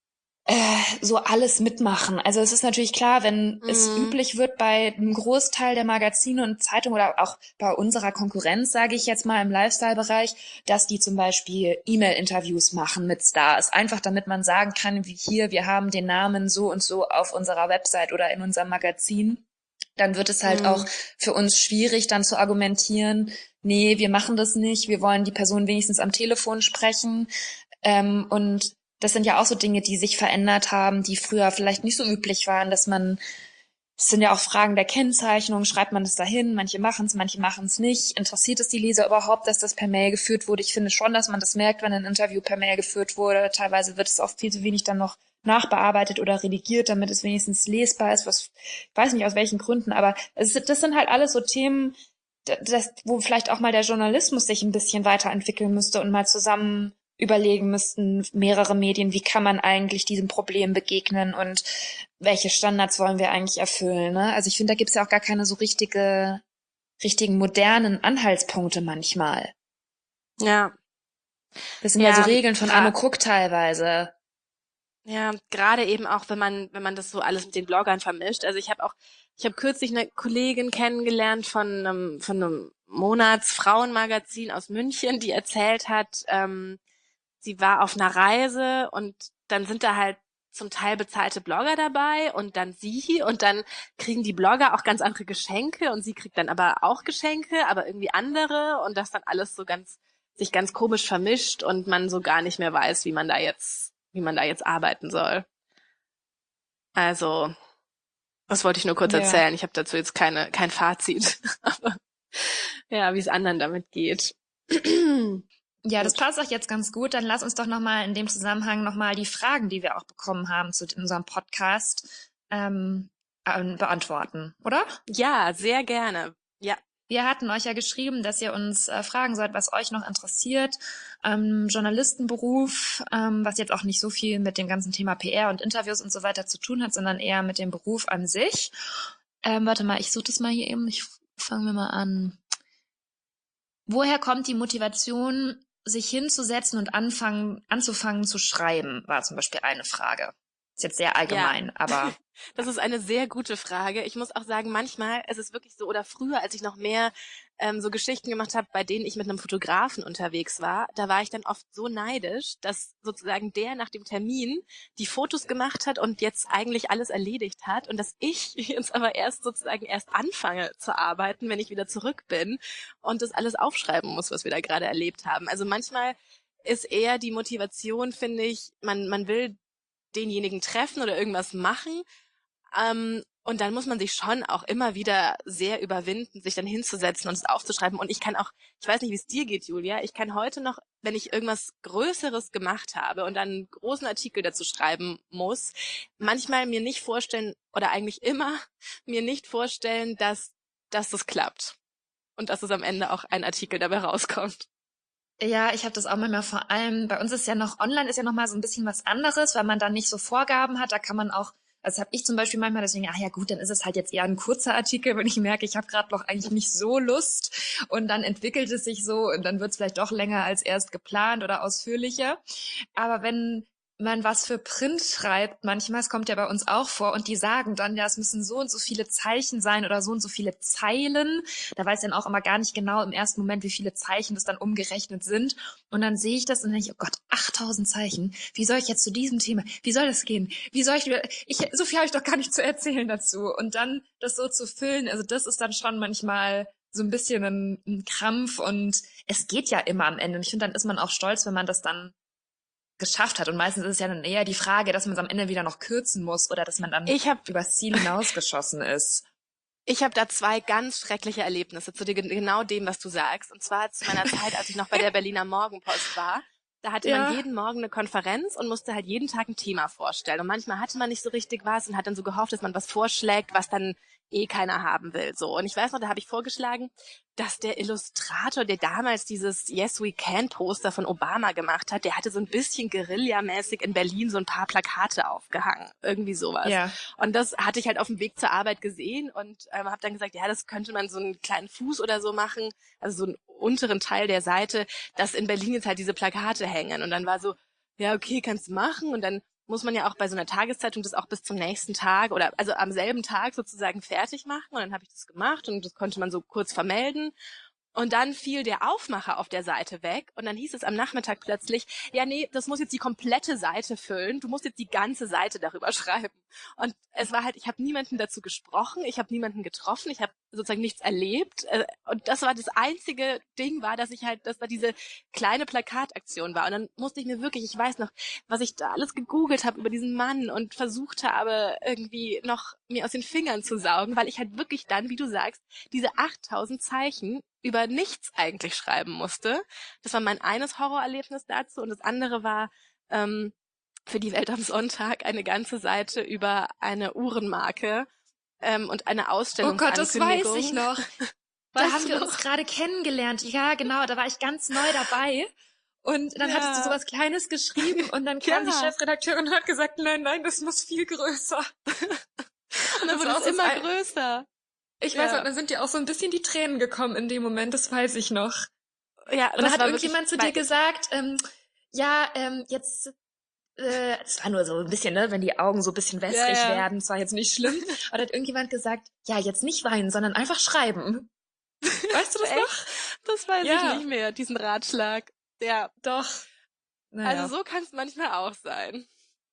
So alles mitmachen. Also es ist natürlich klar, wenn es Mhm. üblich wird bei einem Großteil der Magazine und Zeitungen oder auch bei unserer Konkurrenz, sage ich jetzt mal im Lifestyle-Bereich, dass die zum Beispiel E-Mail-Interviews machen mit Stars. Einfach damit man sagen kann, wie hier, wir haben den Namen so und so auf unserer Website oder in unserem Magazin. Dann wird es halt auch Mhm. für uns schwierig, dann zu argumentieren, nee, wir machen das nicht, wir wollen die Person wenigstens am Telefon sprechen. Und das sind ja auch so Dinge, die sich verändert haben, die früher vielleicht nicht so üblich waren, dass man, es sind ja auch Fragen der Kennzeichnung, schreibt man das dahin, manche machen es nicht. Interessiert es die Leser überhaupt, dass das per Mail geführt wurde? Ich finde schon, dass man das merkt, wenn ein Interview per Mail geführt wurde. Teilweise wird es oft viel zu wenig dann noch nachbearbeitet oder redigiert, damit es wenigstens lesbar ist, was, ich weiß nicht aus welchen Gründen, aber das sind halt alles so Themen, wo vielleicht auch mal der Journalismus sich ein bisschen weiterentwickeln müsste und mal zusammen überlegen müssten, mehrere Medien, wie kann man eigentlich diesem Problem begegnen und welche Standards wollen wir eigentlich erfüllen. Ne? Also ich finde, da gibt's ja auch gar keine so richtigen modernen Anhaltspunkte manchmal. Ja, Das sind ja so ja, Regeln von Anno Cook teilweise. ja, gerade eben auch, wenn man das so alles mit den Bloggern vermischt. Also ich habe kürzlich eine Kollegin kennengelernt von einem Monatsfrauenmagazin aus München, die erzählt hat, sie war auf einer Reise und dann sind da halt zum Teil bezahlte Blogger dabei und dann sie und dann kriegen die Blogger auch ganz andere Geschenke und sie kriegt dann aber auch Geschenke, aber irgendwie andere und das dann alles so sich ganz komisch vermischt und man so gar nicht mehr weiß, wie man da jetzt arbeiten soll. Also, das wollte ich nur kurz Ja. erzählen. Ich habe dazu jetzt kein Fazit, aber ja, wie es anderen damit geht. Ja, das Gut. passt auch jetzt ganz gut. Dann lass uns doch nochmal in dem Zusammenhang nochmal die Fragen, die wir auch bekommen haben zu unserem Podcast, beantworten, oder? Ja, sehr gerne. Ja. Wir hatten euch ja geschrieben, dass ihr uns fragen sollt, was euch noch interessiert. Journalistenberuf, was jetzt auch nicht so viel mit dem ganzen Thema PR und Interviews und so weiter zu tun hat, sondern eher mit dem Beruf an sich. Warte mal, ich suche das mal hier eben. Fangen wir mal an. Woher kommt die Motivation, sich hinzusetzen und anzufangen zu schreiben, war zum Beispiel eine Frage. Ist jetzt sehr Ja, allgemein, aber das ist eine sehr gute Frage. Ich muss auch sagen, manchmal ist es wirklich so, oder früher, als ich noch mehr so Geschichten gemacht habe, bei denen ich mit einem Fotografen unterwegs war, da war ich dann oft so neidisch, dass sozusagen der nach dem Termin die Fotos gemacht hat und jetzt eigentlich alles erledigt hat und dass ich jetzt aber erst anfange zu arbeiten, wenn ich wieder zurück bin und das alles aufschreiben muss, was wir da gerade erlebt haben. Also manchmal ist eher die Motivation, finde ich, man will denjenigen treffen oder irgendwas machen. Und dann muss man sich schon auch immer wieder sehr überwinden, sich dann hinzusetzen und es aufzuschreiben. Und ich weiß nicht, wie es dir geht, Julia, ich kann heute noch, wenn ich irgendwas Größeres gemacht habe und dann einen großen Artikel dazu schreiben muss, manchmal mir nicht vorstellen oder eigentlich immer mir nicht vorstellen, dass das klappt und dass es am Ende auch ein Artikel dabei rauskommt. ja, ich habe das auch manchmal vor allem, bei uns ist ja noch, online ist ja noch mal so ein bisschen was anderes, weil man dann nicht so Vorgaben hat, da kann man auch, also habe ich zum Beispiel manchmal deswegen, ach ja gut, dann ist es halt jetzt eher ein kurzer Artikel, wenn ich merke, ich habe gerade noch eigentlich nicht so Lust und dann entwickelt es sich so und dann wird es vielleicht doch länger als erst geplant oder ausführlicher. Aber wenn man was für Print schreibt, manchmal, es kommt ja bei uns auch vor, und die sagen dann, ja, es müssen so und so viele Zeichen sein oder so und so viele Zeilen. Da weiß ich dann auch immer gar nicht genau im ersten Moment, wie viele Zeichen das dann umgerechnet sind. Und dann sehe ich das und denke ich, oh Gott, 8000 Zeichen. Wie soll ich jetzt zu diesem Thema, wie soll das gehen? So viel habe ich doch gar nicht zu erzählen dazu. Und dann das so zu füllen, also das ist dann schon manchmal so ein bisschen ein Krampf, und es geht ja immer am Ende. Und ich finde, dann ist man auch stolz, wenn man das dann geschafft hat. Und meistens ist es ja dann eher die Frage, dass man es am Ende wieder noch kürzen muss oder dass man dann Ich habe übers Ziel hinausgeschossen ist. Ich habe da zwei ganz schreckliche Erlebnisse zu genau dem, was du sagst. Und zwar zu meiner Zeit, als ich noch bei der Berliner Morgenpost war. Da hatte man Ja. jeden Morgen eine Konferenz und musste halt jeden Tag ein Thema vorstellen. Und manchmal hatte man nicht so richtig was und hat dann so gehofft, dass man was vorschlägt, was dann eh keiner haben will. So. Und ich weiß noch, da habe ich vorgeschlagen, dass der Illustrator, der damals dieses Yes We Can Poster von Obama gemacht hat, der hatte so ein bisschen guerillamäßig in Berlin so ein paar Plakate aufgehangen. Irgendwie sowas. Ja. Und das hatte ich halt auf dem Weg zur Arbeit gesehen und habe dann gesagt, ja, das könnte man so einen kleinen Fuß oder so machen, also so einen unteren Teil der Seite, dass in Berlin jetzt halt diese Plakate hängen. Und dann war so, ja, okay, kannst du machen. Und dann muss man ja auch bei so einer Tageszeitung das auch bis zum nächsten Tag oder also am selben Tag sozusagen fertig machen. Und dann habe ich das gemacht und das konnte man so kurz vermelden. Und dann fiel der Aufmacher auf der Seite weg und dann hieß es am Nachmittag plötzlich, ja nee, das muss jetzt die komplette Seite füllen, du musst jetzt die ganze Seite darüber schreiben. Und es war halt, ich habe niemanden dazu gesprochen, ich habe niemanden getroffen, ich habe sozusagen nichts erlebt. Und das war das einzige Ding war, dass da diese kleine Plakataktion war. Und dann musste ich mir wirklich, ich weiß noch, was ich da alles gegoogelt habe über diesen Mann und versucht habe, irgendwie noch mir aus den Fingern zu saugen, weil ich halt wirklich dann, wie du sagst, diese 8000 Zeichen über nichts eigentlich schreiben musste. Das war mein eines Horrorerlebnis dazu und das andere war für die Welt am Sonntag eine ganze Seite über eine Uhrenmarke und eine Ausstellungsankündigung. Oh Gott, das weiß ich noch. Da haben wir uns gerade kennengelernt. Ja, genau, da war ich ganz neu dabei. Und dann hattest du sowas Kleines geschrieben und dann kam die Chefredakteurin und hat gesagt, nein, das muss viel größer. Und dann wurde es immer größer. Ich weiß auch, dann sind dir auch so ein bisschen die Tränen gekommen in dem Moment, das weiß ich noch. Ja, und dann hat irgendjemand zu dir gesagt, jetzt, es war nur so ein bisschen, ne, wenn die Augen so ein bisschen wässrig werden, es war jetzt nicht schlimm, aber hat irgendjemand gesagt, ja, jetzt nicht weinen, sondern einfach schreiben. Weißt du das noch? Das weiß ich nicht mehr, diesen Ratschlag. Ja. Doch. Naja. Also so kann es manchmal auch sein.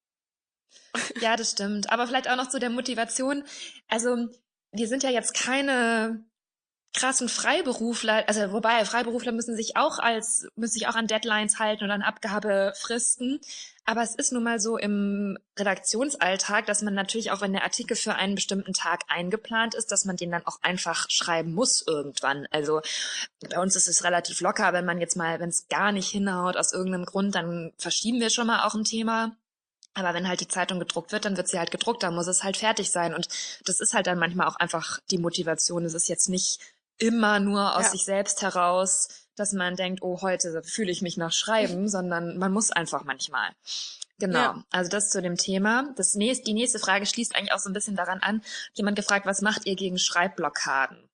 Ja, das stimmt. Aber vielleicht auch noch zu der Motivation. Also, wir sind ja jetzt keine krassen Freiberufler, also wobei Freiberufler müssen sich auch an Deadlines halten und an Abgabefristen. Aber es ist nun mal so im Redaktionsalltag, dass man natürlich auch, wenn der Artikel für einen bestimmten Tag eingeplant ist, dass man den dann auch einfach schreiben muss irgendwann. Also bei uns ist es relativ locker, wenn es gar nicht hinhaut aus irgendeinem Grund, dann verschieben wir schon mal auch ein Thema. Aber wenn halt die Zeitung gedruckt wird, dann wird sie halt gedruckt, dann muss es halt fertig sein. Und das ist halt dann manchmal auch einfach die Motivation. Es ist jetzt nicht immer nur aus sich selbst heraus, dass man denkt, oh, heute fühle ich mich nach Schreiben, sondern man muss einfach manchmal. Genau, also das zu dem Thema. Die nächste Frage schließt eigentlich auch so ein bisschen daran an. Jemand gefragt, was macht ihr gegen Schreibblockaden?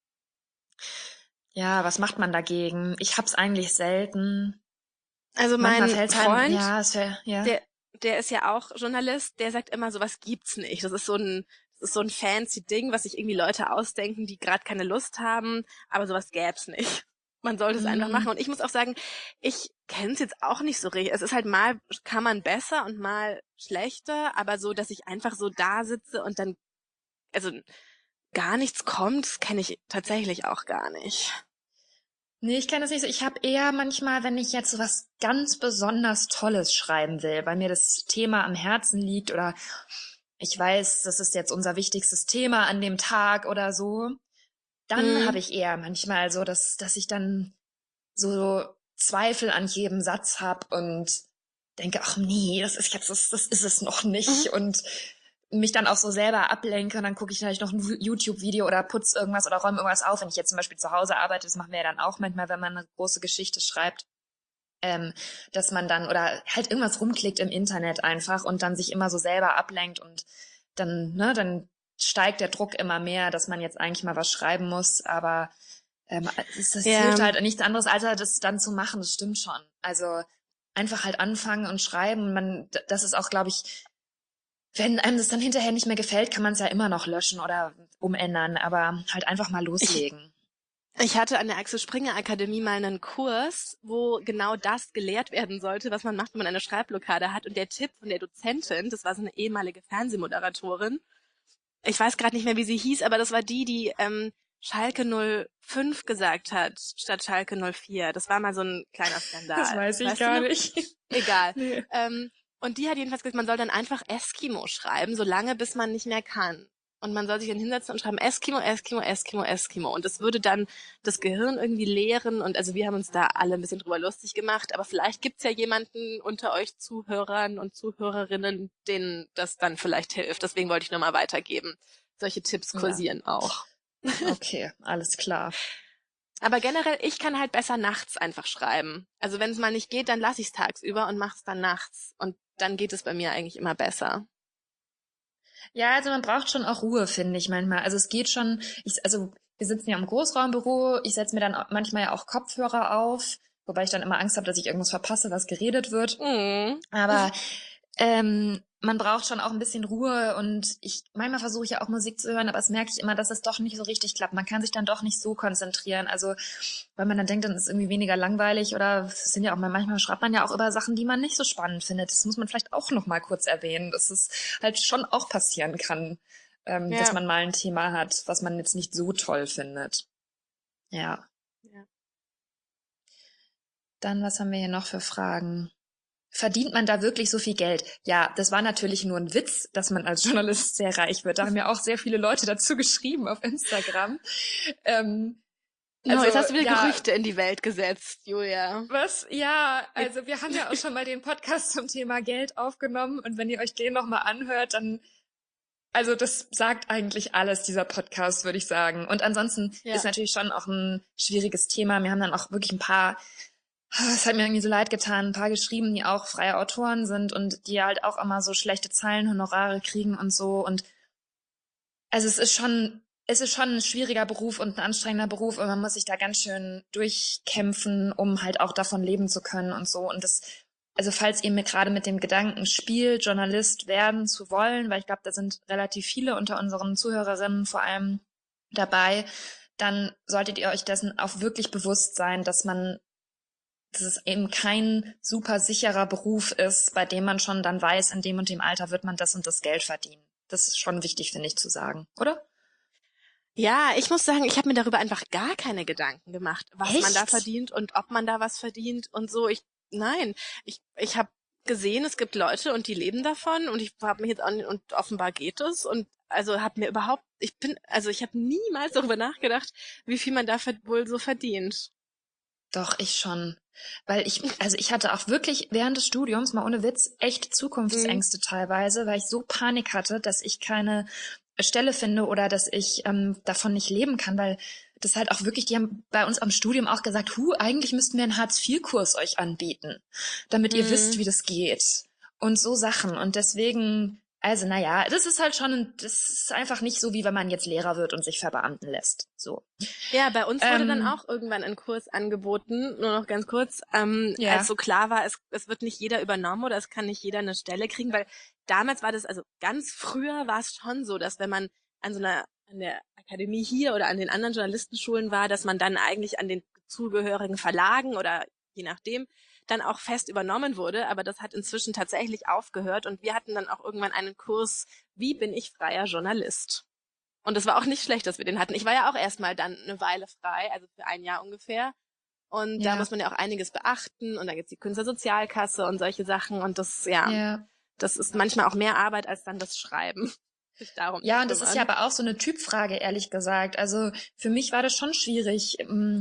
Ja, was macht man dagegen? Ich hab's eigentlich selten. Also mein Freund, der ist ja auch Journalist, der sagt immer, sowas gibt's nicht. Das ist so ein fancy Ding, was sich irgendwie Leute ausdenken, die gerade keine Lust haben, aber sowas gäb's nicht. Man sollte es einfach machen. Und ich muss auch sagen, ich kenne es jetzt auch nicht so richtig. Es ist halt mal kann man besser und mal schlechter, aber so, dass ich einfach so da sitze und dann, also gar nichts kommt, das kenne ich tatsächlich auch gar nicht. Nee, ich kenne das nicht so. Ich habe eher manchmal, wenn ich jetzt so was ganz besonders Tolles schreiben will, weil mir das Thema am Herzen liegt oder ich weiß, das ist jetzt unser wichtigstes Thema an dem Tag oder so, dann habe ich eher manchmal so, dass ich dann so Zweifel an jedem Satz habe und denke, ach nee, das ist es noch nicht und mich dann auch so selber ablenke und dann gucke ich vielleicht noch ein YouTube-Video oder putze irgendwas oder räume irgendwas auf, wenn ich jetzt zum Beispiel zu Hause arbeite, das machen wir ja dann auch manchmal, wenn man eine große Geschichte schreibt, dass man dann oder halt irgendwas rumklickt im Internet einfach und dann sich immer so selber ablenkt und dann steigt der Druck immer mehr, dass man jetzt eigentlich mal was schreiben muss, aber das hilft halt nichts anderes, als das dann zu machen, das stimmt schon. Also einfach halt anfangen und schreiben, das ist auch, glaube ich, wenn einem das dann hinterher nicht mehr gefällt, kann man es ja immer noch löschen oder umändern, aber halt einfach mal loslegen. Ich hatte an der Axel Springer Akademie mal einen Kurs, wo genau das gelehrt werden sollte, was man macht, wenn man eine Schreibblockade hat. Und der Tipp von der Dozentin, das war so eine ehemalige Fernsehmoderatorin, ich weiß gerade nicht mehr, wie sie hieß, aber das war die Schalke 05 gesagt hat, statt Schalke 04. Das war mal so ein kleiner Skandal. Das weiß ich gar nicht. Egal. Nee. Und die hat jedenfalls gesagt, man soll dann einfach Eskimo schreiben, solange bis man nicht mehr kann. Und man soll sich dann hinsetzen und schreiben Eskimo, Eskimo, Eskimo, Eskimo. Und das würde dann das Gehirn irgendwie leeren. Und also wir haben uns da alle ein bisschen drüber lustig gemacht. Aber vielleicht gibt's ja jemanden unter euch Zuhörern und Zuhörerinnen, denen das dann vielleicht hilft. Deswegen wollte ich nochmal weitergeben. Solche Tipps kursieren auch. Okay, alles klar. Aber generell, ich kann halt besser nachts einfach schreiben. Also wenn es mal nicht geht, dann lasse ich es tagsüber und mache es dann nachts. Und dann geht es bei mir eigentlich immer besser. Ja, also man braucht schon auch Ruhe, finde ich manchmal. Also es geht schon, wir sitzen ja im Großraumbüro, ich setze mir dann manchmal ja auch Kopfhörer auf, wobei ich dann immer Angst habe, dass ich irgendwas verpasse, was geredet wird. Aber man braucht schon auch ein bisschen Ruhe und manchmal versuche ich ja auch Musik zu hören, aber es merke ich immer, dass es doch nicht so richtig klappt. Man kann sich dann doch nicht so konzentrieren. Also, weil man dann denkt, dann ist es irgendwie weniger langweilig oder es sind ja auch manchmal schreibt man ja auch über Sachen, die man nicht so spannend findet. Das muss man vielleicht auch noch mal kurz erwähnen, dass es halt schon auch passieren kann, dass Ja. man mal ein Thema hat, was man jetzt nicht so toll findet. Ja. Ja. Dann, was haben wir hier noch für Fragen? Verdient man da wirklich so viel Geld? Ja, das war natürlich nur ein Witz, dass man als Journalist sehr reich wird. Da haben ja auch sehr viele Leute dazu geschrieben auf Instagram. Jetzt hast du wieder Gerüchte in die Welt gesetzt, Julia. Was? Ja, also wir haben ja auch schon mal den Podcast zum Thema Geld aufgenommen und wenn ihr euch den nochmal anhört, dann, also das sagt eigentlich alles, dieser Podcast, würde ich sagen. Und ansonsten ist natürlich schon auch ein schwieriges Thema. Wir haben dann auch wirklich es hat mir irgendwie so leid getan, ein paar geschrieben, die auch freie Autoren sind und die halt auch immer so schlechte Zeilenhonorare kriegen und so. Und also es ist schon ein schwieriger Beruf und ein anstrengender Beruf und man muss sich da ganz schön durchkämpfen, um halt auch davon leben zu können und so. Und also falls ihr mir gerade mit dem Gedanken spielt, Journalist werden zu wollen, weil ich glaube, da sind relativ viele unter unseren Zuhörerinnen vor allem dabei, dann solltet ihr euch dessen auch wirklich bewusst sein, dass es eben kein super sicherer Beruf ist, bei dem man schon dann weiß, in dem und dem Alter wird man das und das Geld verdienen. Das ist schon wichtig, finde ich, zu sagen, oder? Ja, ich muss sagen, ich habe mir darüber einfach gar keine Gedanken gemacht, was man da Echt? verdient und ob man da was verdient und so. Ich habe gesehen, es gibt Leute und die leben davon und ich habe mich jetzt auch nicht, und offenbar geht es und also habe mir überhaupt, ich habe niemals darüber nachgedacht, wie viel man da wohl so verdient. Doch, ich schon. Weil ich hatte auch wirklich während des Studiums, mal ohne Witz, echt Zukunftsängste teilweise, weil ich so Panik hatte, dass ich keine Stelle finde oder dass ich davon nicht leben kann, weil das halt auch wirklich, die haben bei uns am Studium auch gesagt, eigentlich müssten wir einen Hartz-IV-Kurs euch anbieten, damit ihr wisst, wie das geht. Und so Sachen. Und deswegen, also naja, das ist einfach nicht so, wie wenn man jetzt Lehrer wird und sich verbeamten lässt. So. Ja, bei uns wurde dann auch irgendwann ein Kurs angeboten, nur noch ganz kurz, als so klar war, es wird nicht jeder übernommen oder es kann nicht jeder eine Stelle kriegen, weil damals war das, also ganz früher war es schon so, dass wenn man an der Akademie hier oder an den anderen Journalistenschulen war, dass man dann eigentlich an den zugehörigen Verlagen oder je nachdem dann auch fest übernommen wurde, aber das hat inzwischen tatsächlich aufgehört und wir hatten dann auch irgendwann einen Kurs, wie bin ich freier Journalist? Und es war auch nicht schlecht, dass wir den hatten. Ich war ja auch erstmal dann eine Weile frei, also für ein Jahr ungefähr. Und da muss man ja auch einiges beachten. Und da gibt's die Künstlersozialkasse und solche Sachen. Und das ist manchmal auch mehr Arbeit als dann das Schreiben. Darum ja, und das ist ja aber auch so eine Typfrage, ehrlich gesagt. Also für mich war das schon schwierig.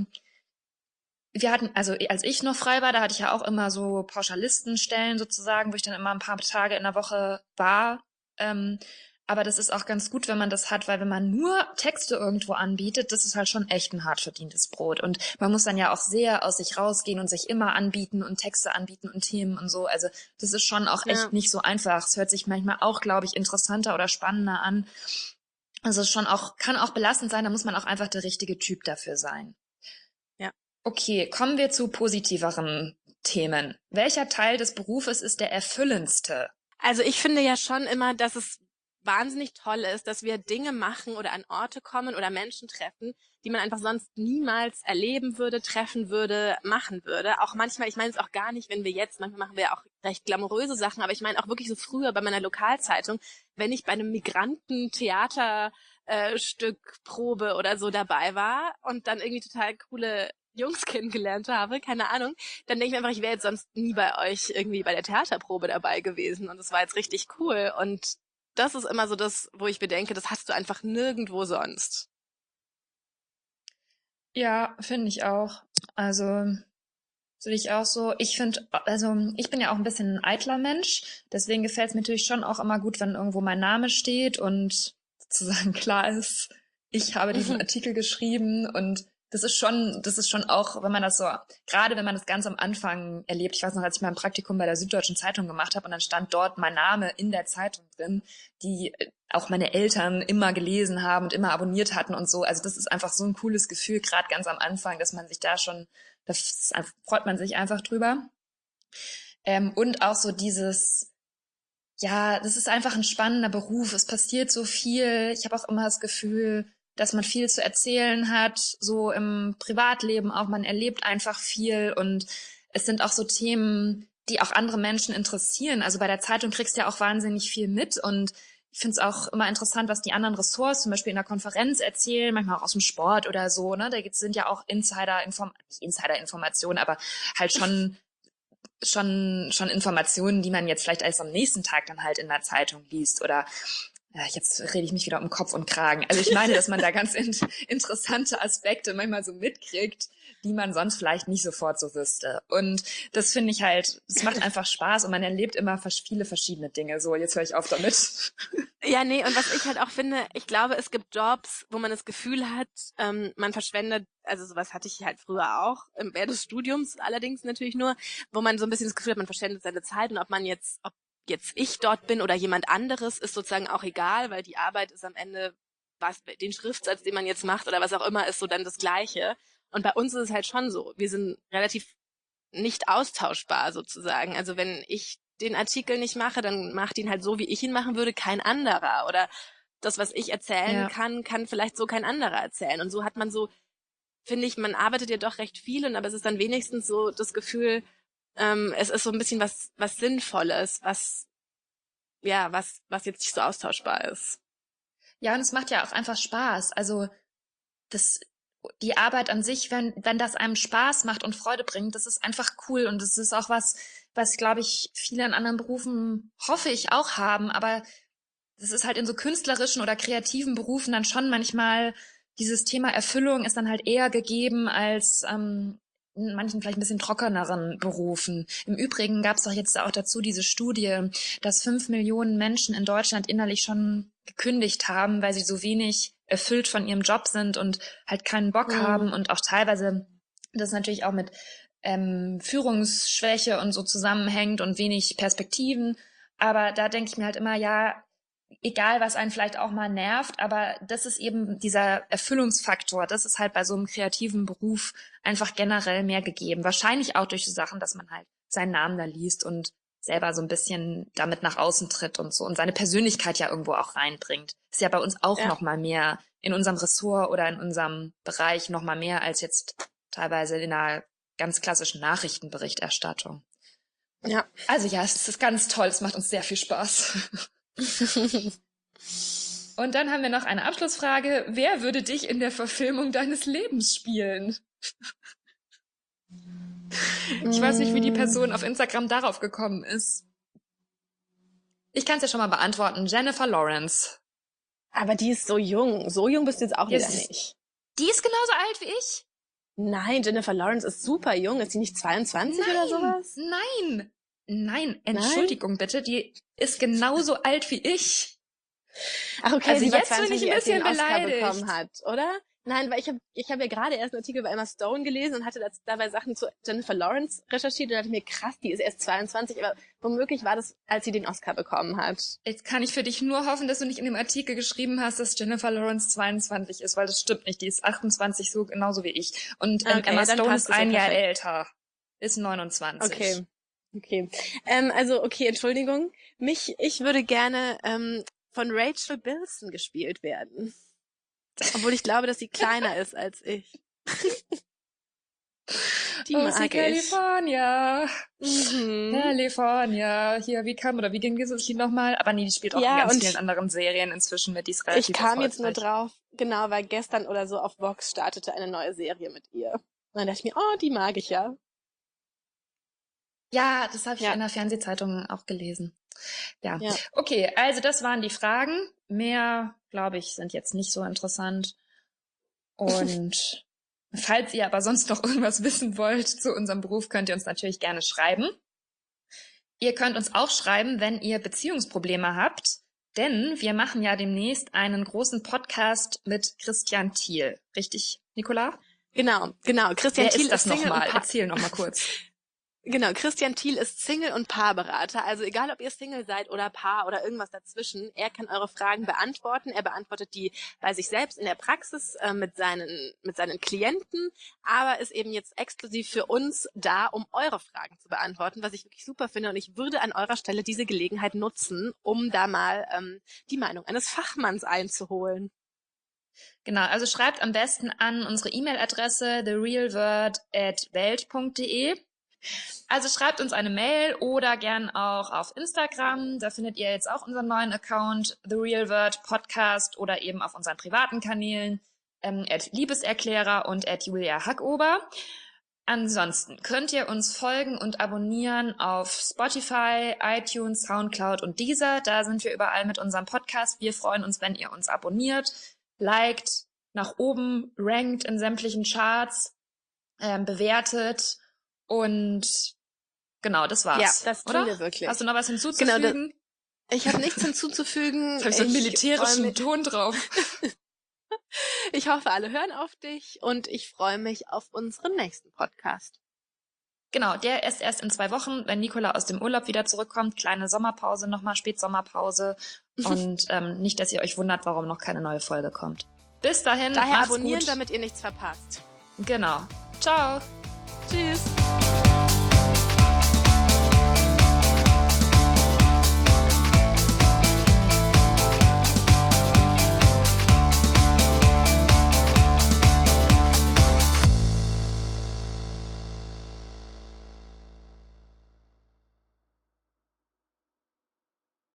Wir hatten, also als ich noch frei war, da hatte ich ja auch immer so Pauschalistenstellen sozusagen, wo ich dann immer ein paar Tage in der Woche war. Aber das ist auch ganz gut, wenn man das hat, weil wenn man nur Texte irgendwo anbietet, das ist halt schon echt ein hart verdientes Brot. Und man muss dann ja auch sehr aus sich rausgehen und sich immer anbieten und Texte anbieten und Themen und so. Also das ist schon auch echt nicht so einfach. Es hört sich manchmal auch, glaube ich, interessanter oder spannender an. Also es kann auch belastend sein, da muss man auch einfach der richtige Typ dafür sein. Ja. Okay, kommen wir zu positiveren Themen. Welcher Teil des Berufes ist der erfüllendste? Also ich finde ja schon immer, dass es wahnsinnig toll ist, dass wir Dinge machen oder an Orte kommen oder Menschen treffen, die man einfach sonst niemals erleben würde, treffen würde, machen würde. Auch manchmal, ich meine es auch gar nicht, wenn wir jetzt, manchmal machen wir ja auch recht glamouröse Sachen, aber ich meine auch wirklich so früher bei meiner Lokalzeitung, wenn ich bei einem Migranten-Theaterstück-Probe oder so dabei war und dann irgendwie total coole Jungs kennengelernt habe, keine Ahnung, dann denke ich mir einfach, ich wäre jetzt sonst nie bei euch irgendwie bei der Theaterprobe dabei gewesen und es war jetzt richtig cool und das ist immer so das, wo ich bedenke, das hast du einfach nirgendwo sonst. Ja, finde ich auch. Also sehe ich auch so. Ich finde, also ich bin ja auch ein bisschen ein eitler Mensch, deswegen gefällt es mir natürlich schon auch immer gut, wenn irgendwo mein Name steht und sozusagen klar ist, ich habe diesen Artikel geschrieben und das ist schon auch, wenn man das so, gerade wenn man das ganz am Anfang erlebt, ich weiß noch, als ich mein Praktikum bei der Süddeutschen Zeitung gemacht habe und dann stand dort mein Name in der Zeitung drin, die auch meine Eltern immer gelesen haben und immer abonniert hatten und so. Also das ist einfach so ein cooles Gefühl, gerade ganz am Anfang, dass man sich da freut man sich einfach drüber. Und auch so dieses, Ja, das ist einfach ein spannender Beruf. Es passiert so viel. Ich habe auch immer das Gefühl, dass man viel zu erzählen hat, so im Privatleben auch. Man erlebt einfach viel und es sind auch so Themen, die auch andere Menschen interessieren. Also bei der Zeitung kriegst du ja auch wahnsinnig viel mit und ich finde es auch immer interessant, was die anderen Ressorts zum Beispiel in der Konferenz erzählen, manchmal auch aus dem Sport oder so. Ne? Sind ja auch nicht Insider-Informationen, aber halt schon Informationen, die man jetzt vielleicht erst am nächsten Tag dann halt in der Zeitung liest oder ja, jetzt rede ich mich wieder um Kopf und Kragen. Also ich meine, dass man da ganz interessante Aspekte manchmal so mitkriegt, die man sonst vielleicht nicht sofort so wüsste. Und das finde ich halt, es macht einfach Spaß und man erlebt immer viele verschiedene Dinge. So, jetzt höre ich auf damit. Ja, nee, und was ich halt auch finde, ich glaube, es gibt Jobs, wo man das Gefühl hat, man verschwendet, also sowas hatte ich halt früher auch, während des Studiums allerdings natürlich nur, wo man so ein bisschen das Gefühl hat, man verschwendet seine Zeit und ob jetzt ich dort bin oder jemand anderes, ist sozusagen auch egal, weil die Arbeit ist am Ende, den Schriftsatz, den man jetzt macht oder was auch immer, ist so dann das Gleiche. Und bei uns ist es halt schon so, wir sind relativ nicht austauschbar sozusagen. Also wenn ich den Artikel nicht mache, dann macht ihn halt so, wie ich ihn machen würde, kein anderer. Oder das, was ich erzählen kann vielleicht so kein anderer erzählen. Und so hat man so, finde ich, man arbeitet ja doch recht viel, aber es ist dann wenigstens so das Gefühl, es ist so ein bisschen was Sinnvolles, was jetzt nicht so austauschbar ist. Ja, und es macht ja auch einfach Spaß. Also die Arbeit an sich, wenn das einem Spaß macht und Freude bringt, das ist einfach cool. Und das ist auch was glaube ich, viele in anderen Berufen, hoffe ich, auch haben. Aber das ist halt in so künstlerischen oder kreativen Berufen dann schon manchmal, dieses Thema Erfüllung ist dann halt eher gegeben als in manchen vielleicht ein bisschen trockeneren Berufen. Im Übrigen gab es doch jetzt auch dazu diese Studie, dass 5 Millionen Menschen in Deutschland innerlich schon gekündigt haben, weil sie so wenig erfüllt von ihrem Job sind und halt keinen Bock haben und auch teilweise das natürlich auch mit Führungsschwäche und so zusammenhängt und wenig Perspektiven. Aber da denke ich mir halt immer, ja, egal was einen vielleicht auch mal nervt, aber das ist eben dieser Erfüllungsfaktor, das ist halt bei so einem kreativen Beruf einfach generell mehr gegeben. Wahrscheinlich auch durch so Sachen, dass man halt seinen Namen da liest und selber so ein bisschen damit nach außen tritt und so und seine Persönlichkeit ja irgendwo auch reinbringt. Ist ja bei uns auch noch mal mehr in unserem Ressort oder in unserem Bereich noch mal mehr als jetzt teilweise in einer ganz klassischen Nachrichtenberichterstattung. Ja. Also ja, es ist ganz toll, es macht uns sehr viel Spaß. Und dann haben wir noch eine Abschlussfrage. Wer würde dich in der Verfilmung deines Lebens spielen? Ich weiß nicht, wie die Person auf Instagram darauf gekommen ist. Ich kann es ja schon mal beantworten. Jennifer Lawrence. Aber die ist so jung. So jung bist du jetzt auch wieder nicht. Die ist genauso alt wie ich. Nein, Jennifer Lawrence ist super jung. Ist die nicht 22 oder sowas? Nein, Entschuldigung bitte. Die ist genauso alt wie ich. Ach okay, also sie jetzt war 20, bin ich ein bisschen als sie den Oscar beleidigt. bekommen hat, oder? Nein, weil ich hab ja gerade erst einen Artikel bei Emma Stone gelesen und hatte dabei Sachen zu Jennifer Lawrence recherchiert und dachte mir, krass, die ist erst 22, aber womöglich war das, als sie den Oscar bekommen hat. Jetzt kann ich für dich nur hoffen, dass du nicht in dem Artikel geschrieben hast, dass Jennifer Lawrence 22 ist, weil das stimmt nicht. Die ist 28, so genauso wie ich. Und Emma Stone ist ein Jahr älter. Ist 29. Okay. Entschuldigung. Ich würde gerne von Rachel Bilson gespielt werden. Obwohl ich glaube, dass sie kleiner ist als ich. Die mag ich. California. California. Hier, wie ging dieses Lied nochmal? Aber nee, die spielt auch in ganz vielen anderen Serien inzwischen mit. Die ist relativ Ich kam jetzt nur drauf, genau, weil gestern oder so auf Vox startete eine neue Serie mit ihr. Und dann dachte ich mir, oh, die mag ich ja. Ja, das habe ich in der Fernsehzeitung auch gelesen. Ja. Okay, also das waren die Fragen. Mehr, glaube ich, sind jetzt nicht so interessant. Und falls ihr aber sonst noch irgendwas wissen wollt zu unserem Beruf, könnt ihr uns natürlich gerne schreiben. Ihr könnt uns auch schreiben, wenn ihr Beziehungsprobleme habt, denn wir machen ja demnächst einen großen Podcast mit Christian Thiel. Richtig, Nicola? Genau. Christian Wer Thiel ist das nochmal? Erzähl nochmal kurz. Genau, Christian Thiel ist Single- und Paarberater. Also egal, ob ihr Single seid oder Paar oder irgendwas dazwischen, er kann eure Fragen beantworten. Er beantwortet die bei sich selbst in der Praxis mit seinen Klienten, aber ist eben jetzt exklusiv für uns da, um eure Fragen zu beantworten, was ich wirklich super finde. Und ich würde an eurer Stelle diese Gelegenheit nutzen, um da mal die Meinung eines Fachmanns einzuholen. Genau, also schreibt am besten an unsere E-Mail-Adresse therealword@welt.de. Also schreibt uns eine Mail oder gern auch auf Instagram. Da findet ihr jetzt auch unseren neuen Account, The Real Word Podcast, oder eben auf unseren privaten Kanälen, @Liebeserklärer und @Julia Hackober. Ansonsten könnt ihr uns folgen und abonnieren auf Spotify, iTunes, Soundcloud und Deezer. Da sind wir überall mit unserem Podcast. Wir freuen uns, wenn ihr uns abonniert, liked, nach oben rankt in sämtlichen Charts, bewertet. Und genau, das war's. Ja, das tun oder? wir wirklich. Hast du noch was hinzuzufügen? Genau, ich habe nichts hinzuzufügen. Jetzt habe ich so einen militärischen Ton drauf. Ich hoffe, alle hören auf dich und ich freue mich auf unseren nächsten Podcast. Genau, der ist erst in 2 Wochen, wenn Nicola aus dem Urlaub wieder zurückkommt. Kleine Sommerpause, nochmal Spätsommerpause. Und nicht, dass ihr euch wundert, warum noch keine neue Folge kommt. Bis dahin, daher macht's abonnieren, gut. damit ihr nichts verpasst. Genau. Ciao. Tschüss.